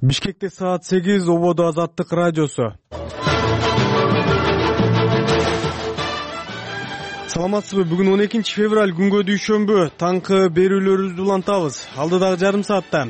Бишкекте саат 8, ободо Азаттык радиосу. Саламатсызбы? Бүгүн 12 февраль күнгө дүйшөмбү. Таңкы берүүлөрүбүздү улантабыз. Алдыдагы жарым саатта.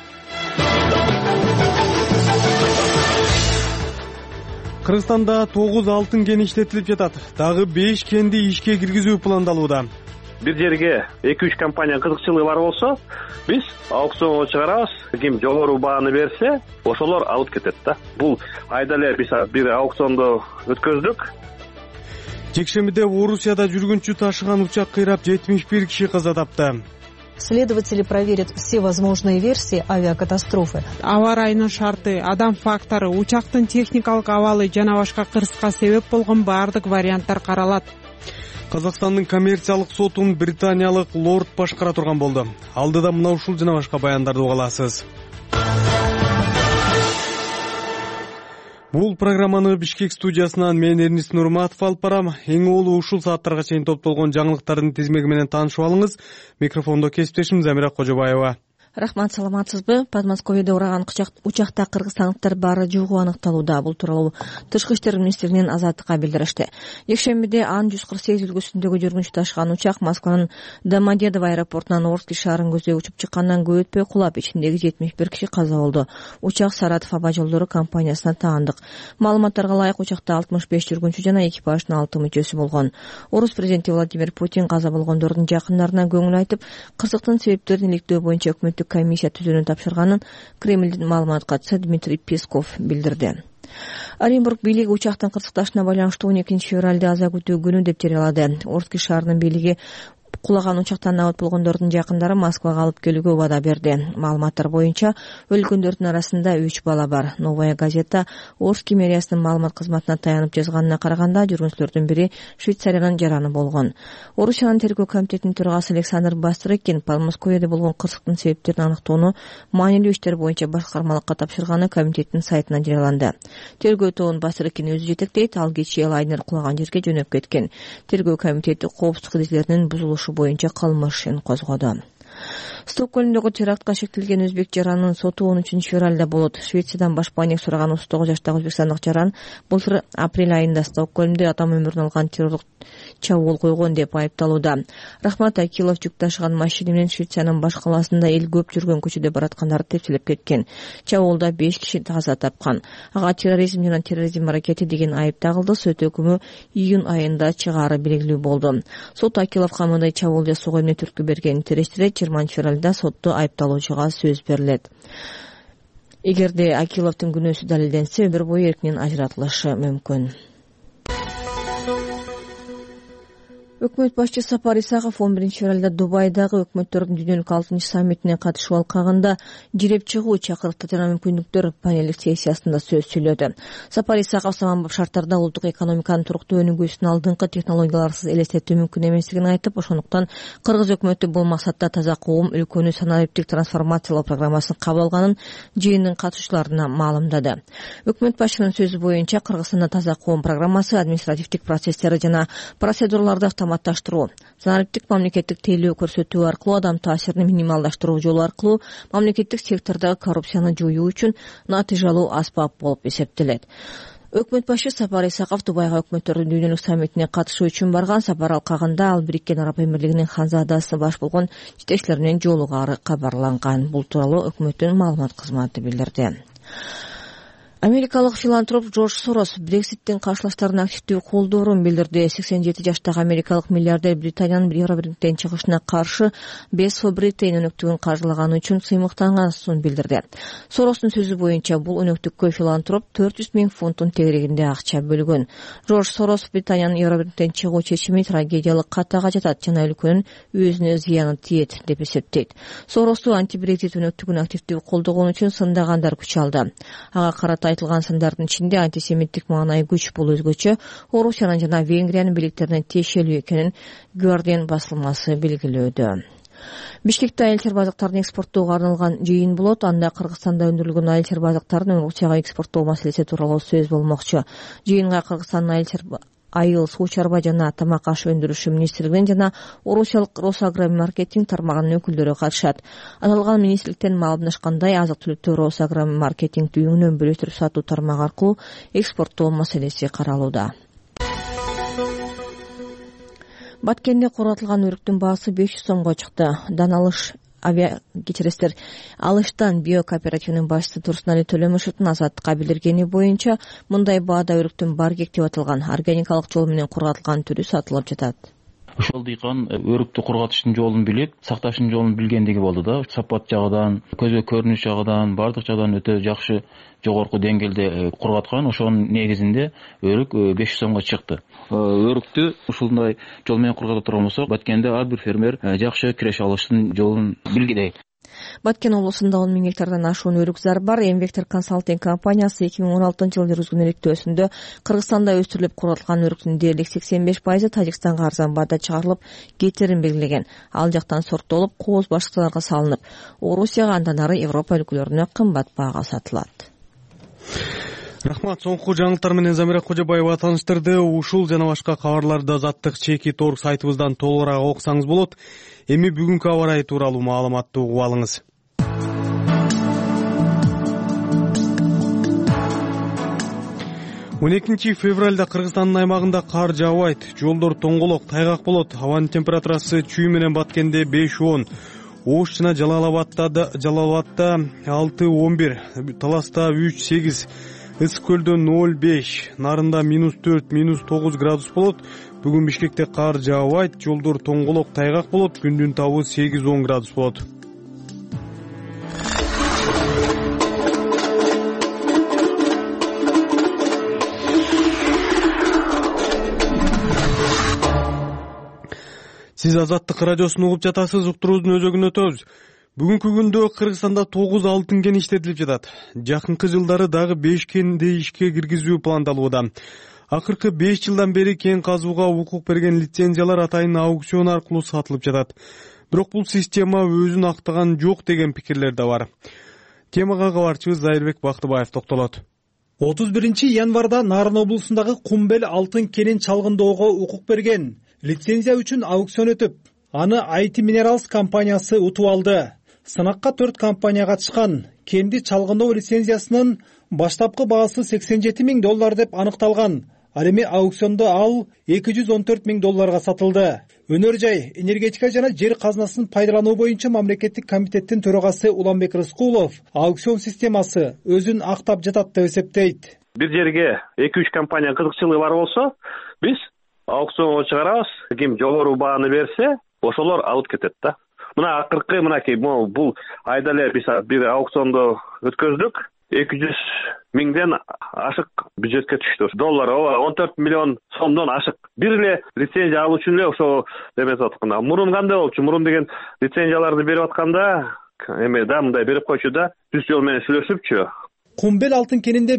Кыргызстанда 9 алтын кени иштетилип жатат. Дагы 5 кенди ишке киргизүү пландалууда. Бир жерге 2-3 компания кызыкчылыгы бар болсо, биз аукционго чыгарабыз. Ким жогору бааны берсе, ошолор алып кетет да. Бул айда эле биз бир аукционду өткөздүк. Жекшембиде Орусияда жүргүнчү ташыган учак кыйрап 71 киши каза тапты. Следователи проверят все возможные версии авиакатастрофы. Аба ырайынын шарты, адам фактору, учактын техникалык абалы жана башка кырсыкка себеп болгон баардык варианттар каралат. Казакстандын коммерциялык сотун британиялык лорд башкара турган болду. Алдыда мына ушул жана башка баяндарды уга аласыз. Бул программаны Бишкек студиясынан мен Эрнис Нурматов алып барам. Эң улуу ушул сааттарга чейин топтолгон жаңылыктардын тизмеги менен таанышып алыңыз. Микрофондо кесиптешим Замира Кожобаева. Рахмат, саламатсызбы? Подмосковьеде ураган учакта кыргызстандыктар бары жогу аныкталууда. Бул тууралуу Тышкы иштер министрлигинин Азаттыкка билдиришти. Жекшембиде Ан-148 үлгүсүндөгү жүргүнчү ташыган учак Москванын Домодедово аэропортунан Орский шаарын көздөй учуп чыккандан көп өтпөй кулап, ичиндеги 71 киши каза болду. Учак Саратов аба жолдору компаниясына таандык. Маалыматтарга ылайык, учакта 65 жүргүнчү жана экипаждын 6 мүчөсү болгон. Орус президенти Владимир Путин каза болгондордун жакындарына көңүл айтып, кырсыктын себептерин иликтөө боюнча өкмөттүк комиссия түзүүнү тапшырганын Кремлдин маалымат катчысы Дмитрий Песков билдирди. Оренбург бийлиги учактын кырсыкташына байланыштуу 12 февралда аза күтүү күнү деп жарыялады. Орский шаарынын бийлиги кулаган учактан абат болгондордун жакындары Москвага алып келүүгө убада берди. Маалыматтар боюнча өлгөндөрдүн арасында 3 бала бар. Новая газета Орский мэриясынын маалымат кызматына таянып жазганына караганда, жүргүнчүлөрдүн бири Швейцариянын жараны болгон. Орусиянын тергөө комитетинин төрагасы Александр Бастрыкин Подмосковьеде болгон кырсыктын себептерин аныктоону маанилүү иштер боюнча башкармалыкка тапшырганы комитеттин сайтынан жарыяланды. Тергөө тобун Бастрыкин өзү жетектейт, ал кечээ лайнер кулаган жерге жөнөп кеткен. Тергөө комитети коопсуздук эрежелеринин бузулушу боюнча кылмыш ишин козгоду. Стокгольмдогу терактка шектелген өзбек жаранынын соту 13 февралда болот. Швециядан баш байник сураган 39 жаштагы өзбекстандык жаран былтыр апрель айында Стокгольмде адам өмүрүн алган террорлук чабуул койгон деп айыпталууда. Рахмат Акилов жүк ташыган машина менен Швециянын баш калаасында эл көп жүргөн көчөдө бараткандарды тепселеп кеткен. Чабуулда 5 киши каза тапкан. Ага терроризм жана терроризм аракети деген айып тагылды. Сот өкүмү июнь айында чыгаары белгилүү болду. Сот Акиловго мындай чабуул жасоого эмне түрткү бергенин териштирет. 20 февралда сотто айыпталуучуга сөз берилет. Эгерде Акиловдун күнөөсү далилденсе, өмүр бою эркинен ажыратылышы мүмкүн. Өкмөт башчысы Сапар Исаков 11 февралда Дубайдагы өкмөттөрдүн дүйнөлүк 6 саммитине катышып алкагында жиреп чыгуу чакырыктар жана мүмкүндүктөр панелдик сессиясында сөз сүйлөдү. Сапар Исаков заманбап шарттарда улуттук экономиканын туруктуу өнүгүүсүн алдыңкы технологияларсыз элестетүү мүмкүн эместигин айтып, ошондуктан кыргыз өкмөтү бул максатта таза коом өлкөнү санариптик трансформациялоо программасын кабыл алганын жыйындын катышуучуларына маалымдады. Өкмөт башчынын сөзү боюнча, Кыргызстанда таза коом программасы административдик процесстери жана процедураларды автоматташтыруу, санариптик мамлекеттик тейлөө көрсөтүү аркылуу адам таасирин минималдаштыруу жолу аркылуу мамлекеттик сектордогу коррупцияны жоюу үчүн натыйжалуу аспап болуп эсептелет. Өкмөт башчысы Сапар Исаков Дубайга өкмөттөрдүн дүйнөлүк саммитине катышуу үчүн барган. Сапар алкагында ал Бириккен Араб Эмирлигинин ханзадасы баш болгон жетекчилер менен жолугаары кабарланган. Бул тууралуу өкмөттүн маалымат кызматы билдирди. Америкалык филантроп Джордж Сорос Брекситтин каршылаштарын активдүү колдоорун билдирди. 87 жаштагы америкалык миллиардер Британиянын Евробирликтен чыгышына каршы Best for Britain өнөктүгүн каржылаганы үчүн сыймыктанганын билдирди. Соростун сөзү боюнча, бул өнөктүккө филантроп 400 000 фунтун тегерегинде акча бөлгөн. Джордж Сорос Британиянын Евробирликтен чыгуу чечими трагедиялык катага жатат жана өлкөнүн өзүнө зыяны тиет деп эсептейт. Соросту анти-Брексит өнөктүгүн активдүү колдогон үчүн сындагандар күч алды. Ага карата айтылган сындардын ичинде антисемиттик маанай күч, бул өзгөчө Орусиянын жана Венгриянын бийликтерине тиешелүү экенин Guardian басылмасы белгилөөдө. Бишкекте айыл чарбазыктарын экспорттоого арналган жыйын болот. Анда Кыргызстанда өндүрүлгөн айыл чарбазыктарын Орусияга экспорттоо маселеси тууралуу сөз болмокчу. Жыйынга Кыргызстандын айыл айыл, суу чарба жана тамак аш өндүрүшү министрлигинин жана орусиялык Росагромаркетинг тармагынын өкүлдөрү катышат. Аталган министрликтен маалымдашкандай, азык-түлүктү Росагромаркетинг үйүнөн бөлөштүрүп сатуу тармагы аркылуу экспорттоо маселеси каралууда. Баткенде кургатылган өрүктүн баасы 500 сомго чыкты. Алыштан биокооперативинин башчысы Турсунали Төлөмүшевдин Азаттыкка билдиргени боюнча, мындай баада өрүктүн баргек деп аталган органикалык жол менен кургатылган түрү сатылып жатат. Ошол дыйкан өрүктү кургатыштын жолун билип, сакташтын жолун билгендиги болду да. Сапат жагынан, көзгө көрүнүш жагынан, бардык жагынан өтө жакшы, жогорку деңгээлде кургаткан. Ошонун негизинде өрүк 500 сомго чыкты. Өрүктү ушундай жол менен кургата турган болсок, Баткенде ар бир фермер жакшы киреше алыштын жолун билгидей. Баткен облусунда 10 000 гектардан ашуун өрүк зар бар. Эмвектор консалтинг компаниясы 2016-жылы жүргүзгөн иликтөөсүндө Кыргызстанда өстүрүлүп кургатылган өрүктүн дээрлик 85% Тажикстанга арзан баада чыгарылып кетерин белгилеген. Ал жактан сорттолуп, кооз башкаларга салынып, Орусияга, андан ары Европа өлкөлөрүнө кымбат баага сатылат. Рахмат. Соңку жаңылыктар менен Замира Кожобаева тааныштырды. Ушул жана башка кабарларды азаттык чеки торг сайтыбыздан толугураак окусаңыз болот. Эми бүгүнкү аба ырайы тууралуу маалыматты угуп алыңыз. 12 февралда Кыргызстандын аймагында кар жаабайт. Жолдор тоңголок, тайгак болот. Абанын температурасы Чүй менен Баткенде 5-10. Ош жана Жалалабадта 6-11, Таласта 3-8, Ысык көлдө 0-5, Нарында -4, -9 градус болот. Бүгүн Бишкекте кар жаабайт, жолдор тоңголок, тайгак болот. Күндүн табы 8-10 градус болот. Сиз Азаттык радиосун угуп жатасыз, уктуруубуздун өзөгүн өтөбүз. Бүгүнкү күндө Кыргызстанда 9 алтын кен иштетилип жатат. Жакынкы жылдары дагы 5 кенди ишке киргизүү пландалууда. Акыркы 5 жылдан бери кен казууга укук берген лицензиялар атайын аукцион аркылуу сатылып жатат. Бирок бул система өзүн актаган жок деген пикирлер да бар. Темага кабарчыбыз Зайырбек Бактыбаев токтолот. 31 январда Нарын облусундагы Кумбел алтын кенин чалгындоого укук берген. Лицензия үчүн аукцион өтүп, аны IT Minerals компаниясы утуп алды. Сынакка 4 компания катышкан. Кенди чалгындоо лицензиясынын баштапкы баасы $87 000 деп аныкталган. Ал эми аукциондо ал $214 000 сатылды. Өнөр жай, энергетика жана жер казынасын пайдалануу боюнча мамлекеттик комитеттин төрагасы Уланбек Рыскулов аукцион системасы өзүн актап жатат деп эсептейт. Бир жерге 2-3 компания кызыкчылыгы бар болсо, биз аукционго чыгарабыз. Ким жогору бааны берсе, ошолор алып кетет да. Мына акыркы бул айда эле биз бир аукционду өткөздүк. 200 миңден ашык бюджетке түштү. Доллар 14 миллион сомдон ашык. Бир эле лицензия алуу үчүн эле ошо демесип атканда. Мурун кандай болчу? Мурун деген лицензияларды берип атканда эме да мындай берип койчу да, түз жол менен сүйлөшүпчү. Кумбел алтын кенинде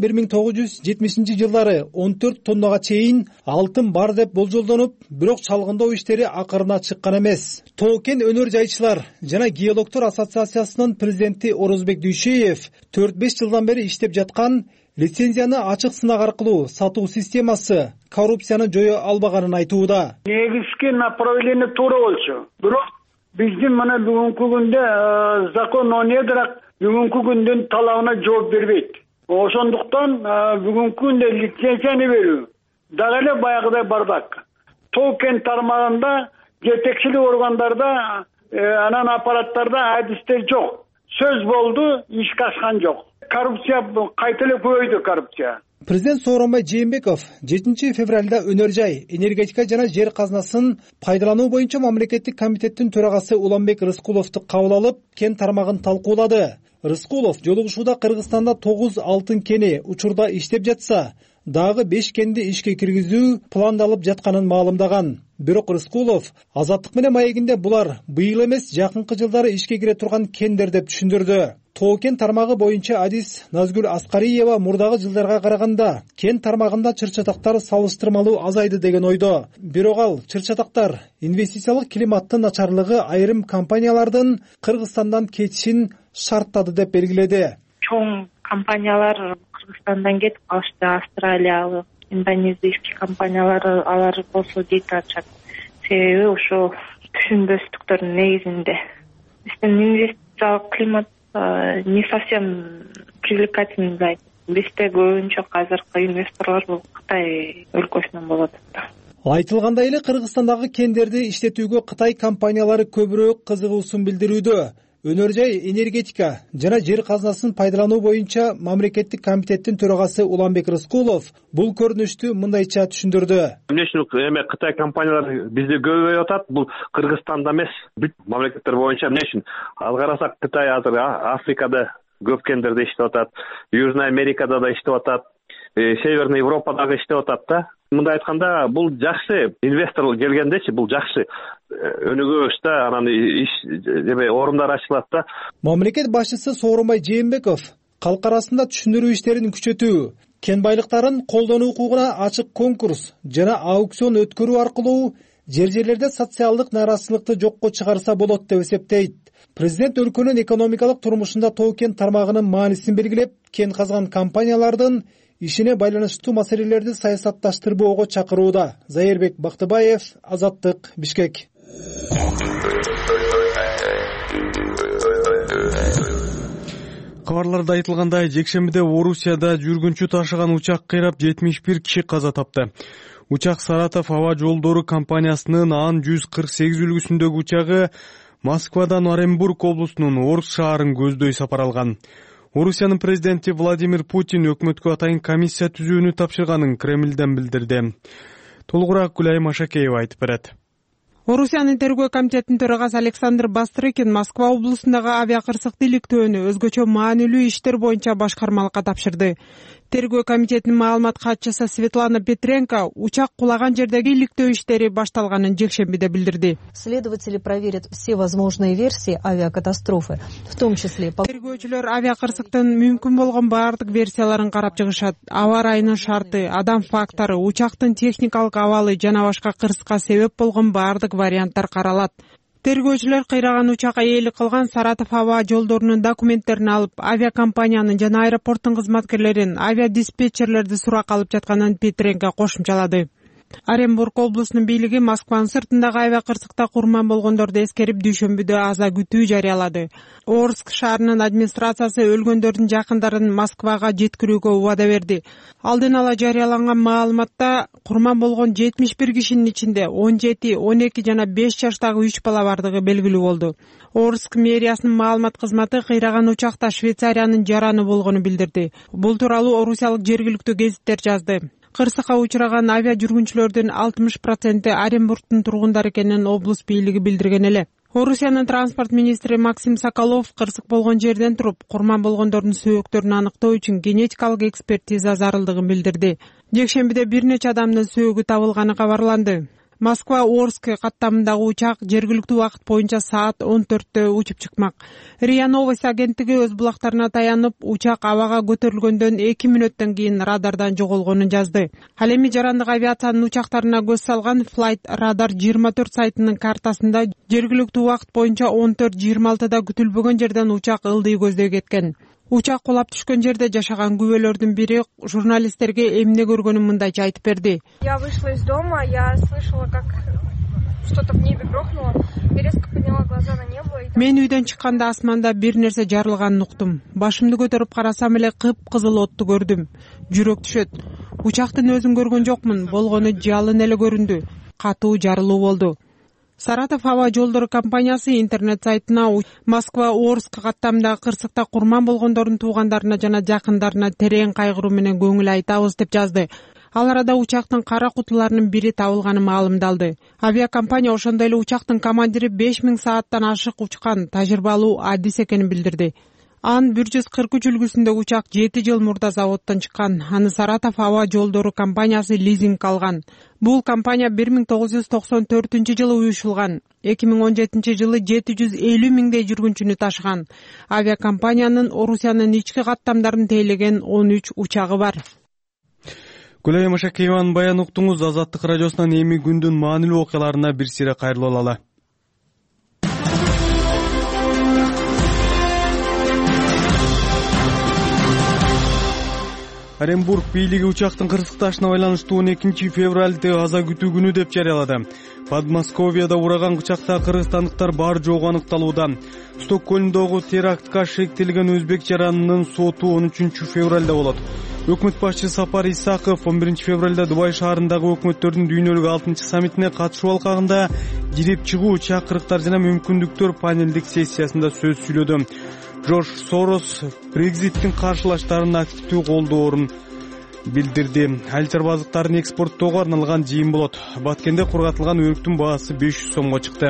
1970-жылдары 14 тоннага чейин алтын бар деп болжолдонуп, бирок чалгындоо иштери акырына чыккан эмес. Тоо кен өнөр жайчылар жана геологтор ассоциациясынын президенти Орозбек Дүйшеев 4-5 жылдан бери иштеп жаткан лицензияны ачык сынак аркылуу сатуу системасы коррупцияны жое албаганын айтууда. Негизги направление туура болчу. Бирок биздин мына бүгүнкү күндө закон онедирак бүгүнкү күндүн талабына жооп бербейт. Ошондуктан бүгүнкү күндө лицензияны берүү дагы эле баягыдай бардак. Тоо кен тармагында жетекчилик органдарда анан аппараттарда адистер жок. Сөз болду, ишке ашкан жок. Коррупция кайта эле көбөйдү коррупция. Президент Сооронбай Жээнбеков 7 февралда өнөр жай, энергетика жана жер казынасын пайдалануу боюнча мамлекеттик комитеттин төрагасы Уланбек Рыскуловду кабыл алып, кен тармагын талкуулады. Рыскулов жолугушууда Кыргызстанда 9 алтын кени учурда иштеп жатса, дагы 5 кенди ишке киргизүү пландалып жатканын маалымдаган. Бирок Рыскулов Азаттык менен маегинде булар быйыл эмес, жакынкы жылдары ишке кире турган кендер деп түшүндүрдү. Тоо кен тармагы боюнча адис Назгүл Аскариева мурдагы жылдарга караганда кен тармагында чыр-чатактар салыштырмалуу азайды деген ойдо. Бирок ал чыр-чатактар инвестициялык климаттын начарлыгы айрым компаниялардын Кыргызстандан кетишин шарттады деп белгиледи. Чоң компаниялар Кыргызстандан кетип калышты, Австралиялык, индонезийский компаниялар алар болсо дейт атышат. Себеби ошо түшүнбөстүктөрдүн негизинде биздин инвестициялык климат не совсем привлекательный. Бизде көбүнчө азыркы инвесторлор бул Кытай өлкөсүнөн болот да. Айтылгандай эле Кыргызстандагы кендерди иштетүүгө Кытай компаниялары көбүрөөк кызыгуусун билдирүүдө. Өнөр жай энергетика жана жер казынасын пайдалануу боюнча мамлекеттик комитеттин төрагасы Уланбек Рыскулов бул көрүнүштү мындайча түшүндүрдү. Эмне үчүн Кытай компаниялары бизди көбөйүп атат? Бул Кыргызстанда эмес, бүт мамлекеттер боюнча. Эмне үчүн? Ал карасак Кытай азыр Африкада көп кендерде иштеп атат, Южный Америкада да иштеп атат, Северный Европада иштеп атат да. Мындай айтканда бул жакшы, инвестор келгендечи бул жакшы өнүгөбүз да, анан иш орундар ачылат да. Мамлекет башчысы Сооронбай Жээнбеков калк арасында түшүндүрүү иштерин күчөтүү, кен байлыктарын колдонуу укугуна ачык конкурс жана аукцион өткөрүү аркылуу жерлерде социалдык нааразычылыкты жокко чыгарса болот деп эсептейт. Президент өлкөнүн экономикалык турмушунда тоо кен тармагынын маанисин белгилеп, кен казган компаниялардын ишине байланыштуу маселелерди саясатташтырбоого чакырууда. Зайырбек Бактыбаев, Азаттык, Бишкек. Кабарларда айтылгандай, жекшембиде Орусияда жүргүнчү ташыган учак кыйрап 71 киши каза тапты. Учак Саратов аба жолдору компаниясынын Ан-148 үлгүсүндөгү учагы Москвадан Оренбург облусунун Орск шаарын көздөй сапар алган. Орусиянын президенти Владимир Путин өкмөткө атайын комиссия түзүүнү тапшырганын Кремлден билдирди. Толугураак Гүлай Машакеева айтып берет. Орусиянын тергөө комитетинин төрагасы Александр Бастрыкин Москва облусундагы авиакырсык иликтөөнү өзгөчө маанилүү иштер боюнча башкармалыкка тапшырды. Тергөө комитетинин маалымат катчысы Светлана Петренко учак кулаган жердеги иликтөө иштери башталганын жекшембиде билдирди. Следователи проверят все возможные версии авиакатастрофы, в том числе... Тергөөчүлөр авиакырсыктын мүмкүн болгон баардык версияларын карап чыгышат. Аба ырайынын шарты, адам фактору, учактын техникалык абалы жана башка кырсыкка себеп болгон баардык варианттар каралат. Тергөөчүлөр кыйраган учак ээлик кылган Саратов аба жолдорунун документтерин алып, авиакомпаниянын жана аэропорттун кызматкерлерин, авиадиспетчерлерди сурак алып жатканын Петренко кошумчалады. Оренбург облусунун бийлиги Москванын сыртындагы авиакырсыкта курман болгондорду эскерип дүйшөмбүдө аза күтүү жарыялады. Орск шаарынын администрациясы өлгөндөрдүн жакындарын Москвага жеткирүүгө убада берди. Алдын ала жарыяланган маалыматта курман болгон 71 кишинин ичинде 17, 12 жана 5 жаштагы 3 бала бардыгы белгилүү болду. Орск мэриясынын маалымат кызматы кыйраган учакта Швейцариянын жараны болгону билдирди. Бул тууралуу орусиялык жергиликтүү гезиттер жазды. Кырсыкка учураган авиа жүргүнчүлөрдүн 60% Оренбургдун тургундары экенин облус бийлиги билдирген эле. Орусиянын транспорт министри Максим Соколов кырсык болгон жерден туруп, курман болгондордун сөөктөрүн аныктоо үчүн генетикалык экспертиза зарылдыгын билдирди. Жекшембиде бир нече адамдын сөөгү табылганы кабарланды. Москва-Орск каттамындагы учак жергиликтүү убакыт боюнча саат 14-тө учуп чыкмак. РИА Новости агенттиги өз булактарына таянып, учак абага көтөрүлгөндөн 2 мүнөттөн кийин радардан жоголгонун жазды. Ал эми жарандык авиациянын учактарына көз салган Flight Radar 24 сайтынын картасында жергиликтүү убакыт боюнча 14:26да күтүлбөгөн жерден учак ылдый көздөй кеткен. Учак кулап түшкөн жерде жашаган күбөлөрдүн бири журналисттерге эмне көргөнүн мындайча айтып берди. Я вышла из дома, я слышала, как что-то в небе грохнуло. Я резко подняла глаза на небо. Мен үйдөн чыкканда асманда бир нерсе жарылганын уктум. Башымды көтөрүп карасам эле кыпкызыл отту көрдүм. Жүрөк түшөт. Учактын өзүн көргөн жокмун, болгону жалын эле көрүндү. Катуу жарылуу болду. Саратов аба жолдору компаниясы интернет сайтына Москва-Орск каттамындагы кырсыкта курман болгондордун туугандарына жана жакындарына терең кайгыруу менен көңүл айтабыз деп жазды. Ал арада учактын кара кутуларынын бири табылганы маалымдалды. Авиакомпания ошондой эле учактын командири 5000 сааттан ашык учкан тажрыйбалуу адис экенин билдирди. Ан-143 үлгүсүндөгү учак 7 жыл мурда заводдон чыккан. Аны Саратов аба жолдору компаниясы лизинг алган. Бул компания 1994-жылы уюшулган. 2017 жылы 750 миңдей жүргүнчүнү ташыган. Авиакомпаниянын Орусиянын ички каттамдарын тейлеген 13 учагы бар. Гүлай Машакееванын баян уктуңуз. Азаттык радиосунан эми күндүн маанилүү окуяларына бир сире кайрылып алалы. Оренбург бийлиги учактын кырсыкташына байланыштуу 12 февралды аза күтүү күнү деп жарыялады. Подмосковьяда ураган учакта кыргызстандыктар бар жогу аныкталууда. Стокгольмдогу терактка шектелген өзбек жаранынын соту 13 февралда болот. Өкмөт башчысы Сапар Исаков 11 февралда Дубай шаарындагы өкмөттөрдүн дүйнөлүк 6-саммитине катышуу алкагында жирип чыгуу, чакырыктар жана мүмкүндүктөр панелдик сессиясында сөз сүйлөдү. Жорж Сорос Брекзиттин каршылаштарын активдүү колдоорун билдирди. Айыл чарбазыктарын экспорттоого арналган жыйын болот. Баткенде кургатылган өрүктүн баасы 500 сомго чыкты.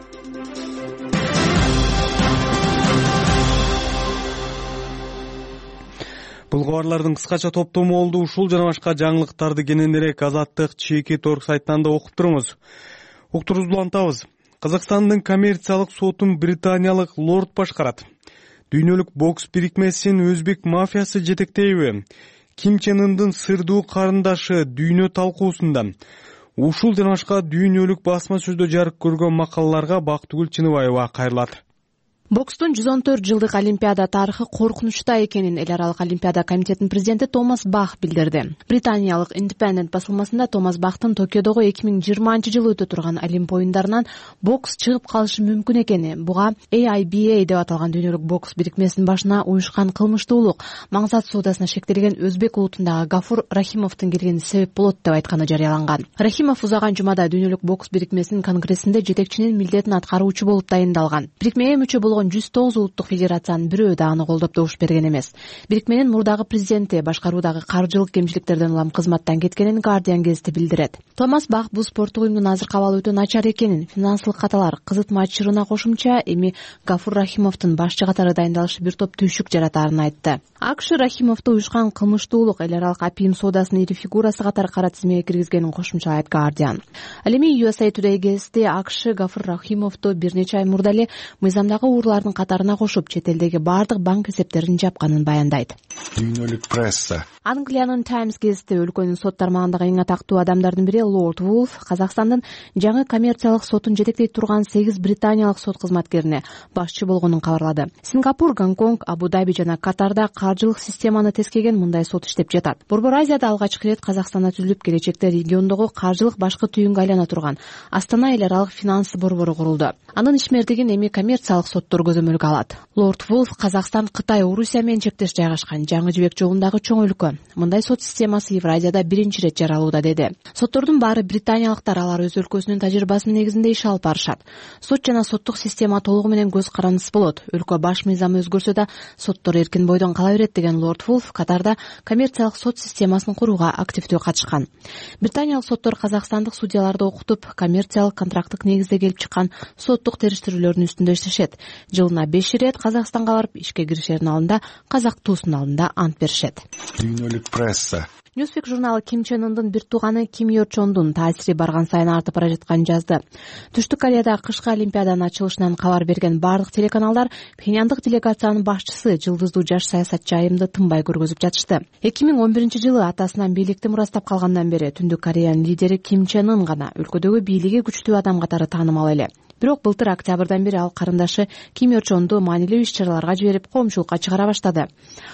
Бул кабарлардын кыскача топтому болду. Ушул жана башка жаңылыктарды кененирээк Азаттык чекит орг сайтынан да окуп туруңуз. Уктуруубузду улантабыз. Казакстандын коммерциялык сотун британиялык лорд башкарат. Дүйнөлүк бокс бирикмесин өзбек мафиясы жетектейби? Ким Чен Ындын сырдуу карындашы дүйнө талкуусунда. Ушул жана башка дүйнөлүк басма сөздө жарык көргөн макалаларга Бактыгүл Чыныбаева кайрылат. Бокстун 114 жылдык олимпиада тарыхы коркунучта экенин эл аралык олимпиада комитетинин президенти Томас Бах билдирди. Британиялык Independent басылмасында Томас Бахтын Токиодогу 2020-жылы өтө турган Олимп оюндарынан бокс чыгып калышы мүмкүн экени, буга AIBA деп аталган дүйнөлүк бокс бирикмесинин башына уюшкан кылмыштуулук, маңзат соодасына шектелген өзбек улутундагы Гафур Рахимовдун келгени себеп болот деп айтканы жарыяланган. Рахимов узаган жумада дүйнөлүк бокс бирикмесинин конгрессинде жетекчинин милдетин аткаруучу болуп дайындалган. Бирикмеге мүчө 109 улуттук федерациянын бирөө да аны колдоп добуш берген эмес. Бирикменин мурдагы президенти башкаруудагы каржылык кемчиликтерден улам кызматтан кеткенин Guardian гезити билдирет. Томас Бах бул спорттук уюмдун азыркы абалы өтө начар экенин, финансылык каталар кызыт матчырына кошумча эми Гафур Рахимовдун башчы катары дайындалышы бир топ түйшүк жаратаарын айтты. АКШ Рахимовду уюшкан кылмыштуулук, эл аралык апиим соодасынын ири фигурасы катары кара тизмеге киргизгенин кошумчалайт Guardian. Ал эми USA Today гезити АКШ Гафур Рахимовду бир нече ай мурда эле мыйзамдагы урлардын катарына кошуп, чет элдеги бардык банк эсептерин жапканын баяндайт. Дүйнөлүк пресса. Англиянын Times гезити өлкөнүн сот тармагындагы эң атактуу адамдардын бири Лорд Вулф Казакстандын жаңы коммерциялык сотун жетектей турган 8 британиялык сот кызматкерине башчы болгонун кабарлады. Сингапур, Гонконг, Абу-Даби жана Катарда каржылык системаны тескеген мындай сот иштеп жатат. Борбор Азияда алгачкы ирет Казакстанда түзүлүп, келечекте региондогу каржылык башкы түйүнгө айлана турган Астана эл аралык финанс борбору курулду. Анын ишмердигин эми коммерциялык соттор көзөмөлгө алат. Лорд Вулф Казакстан, Кытай, Орусия менен чектеш жайгашкан жаңы жибек жолундагы чоң өлкө. Мындай сот системасы Евразияда биринчи ирет жаралууда деди. Соттордун баары британиялыктар, алар өз өлкөсүнүн тажрыйбасынын негизинде иш алып барышат. Сот жана соттук система толугу менен көз карандысыз болот. Өлкө баш мыйзамы өзгөрсө да соттор эркин бойдон кала берет деген Лорд Вулф Катарда коммерциялык сот системасын курууга активдүү катышкан. Британиялык соттор казакстандык судьяларды окутуп, коммерциялык контракттык негизде келип чыккан соттук териштирүүлөрдүн үстүндө иштешет. Жылына 5 ирет Казакстанга барып ишке киришердин алдында казак туусунун алдында ант беришет. Дүйнөлүк пресса. Newsweek журналы Ким Чен Ындын бир тууганы Ким Йо Чондун таасири барган сайын артып бара жатканын жазды. Түштүк Кореяда кышкы олимпиаданын ачылышынан кабар берген бардык телеканалдар Пхеньяндык делегациянын башчысы жылдыздуу жаш саясатчы айымды тынбай көргөзүп жатышты. 2011-жылы атасынан бийликти мурастап калгандан бери Түндүк Кореянын лидери Ким Чен Ын гана өлкөдөгү бийлиги күчтүү адам катары таанымал эле. Бирок былтыр октябрдан бери ал карындашы Ким Йо Чонду маанилүү иш-чараларга жиберип коомчулукка чыгара баштады.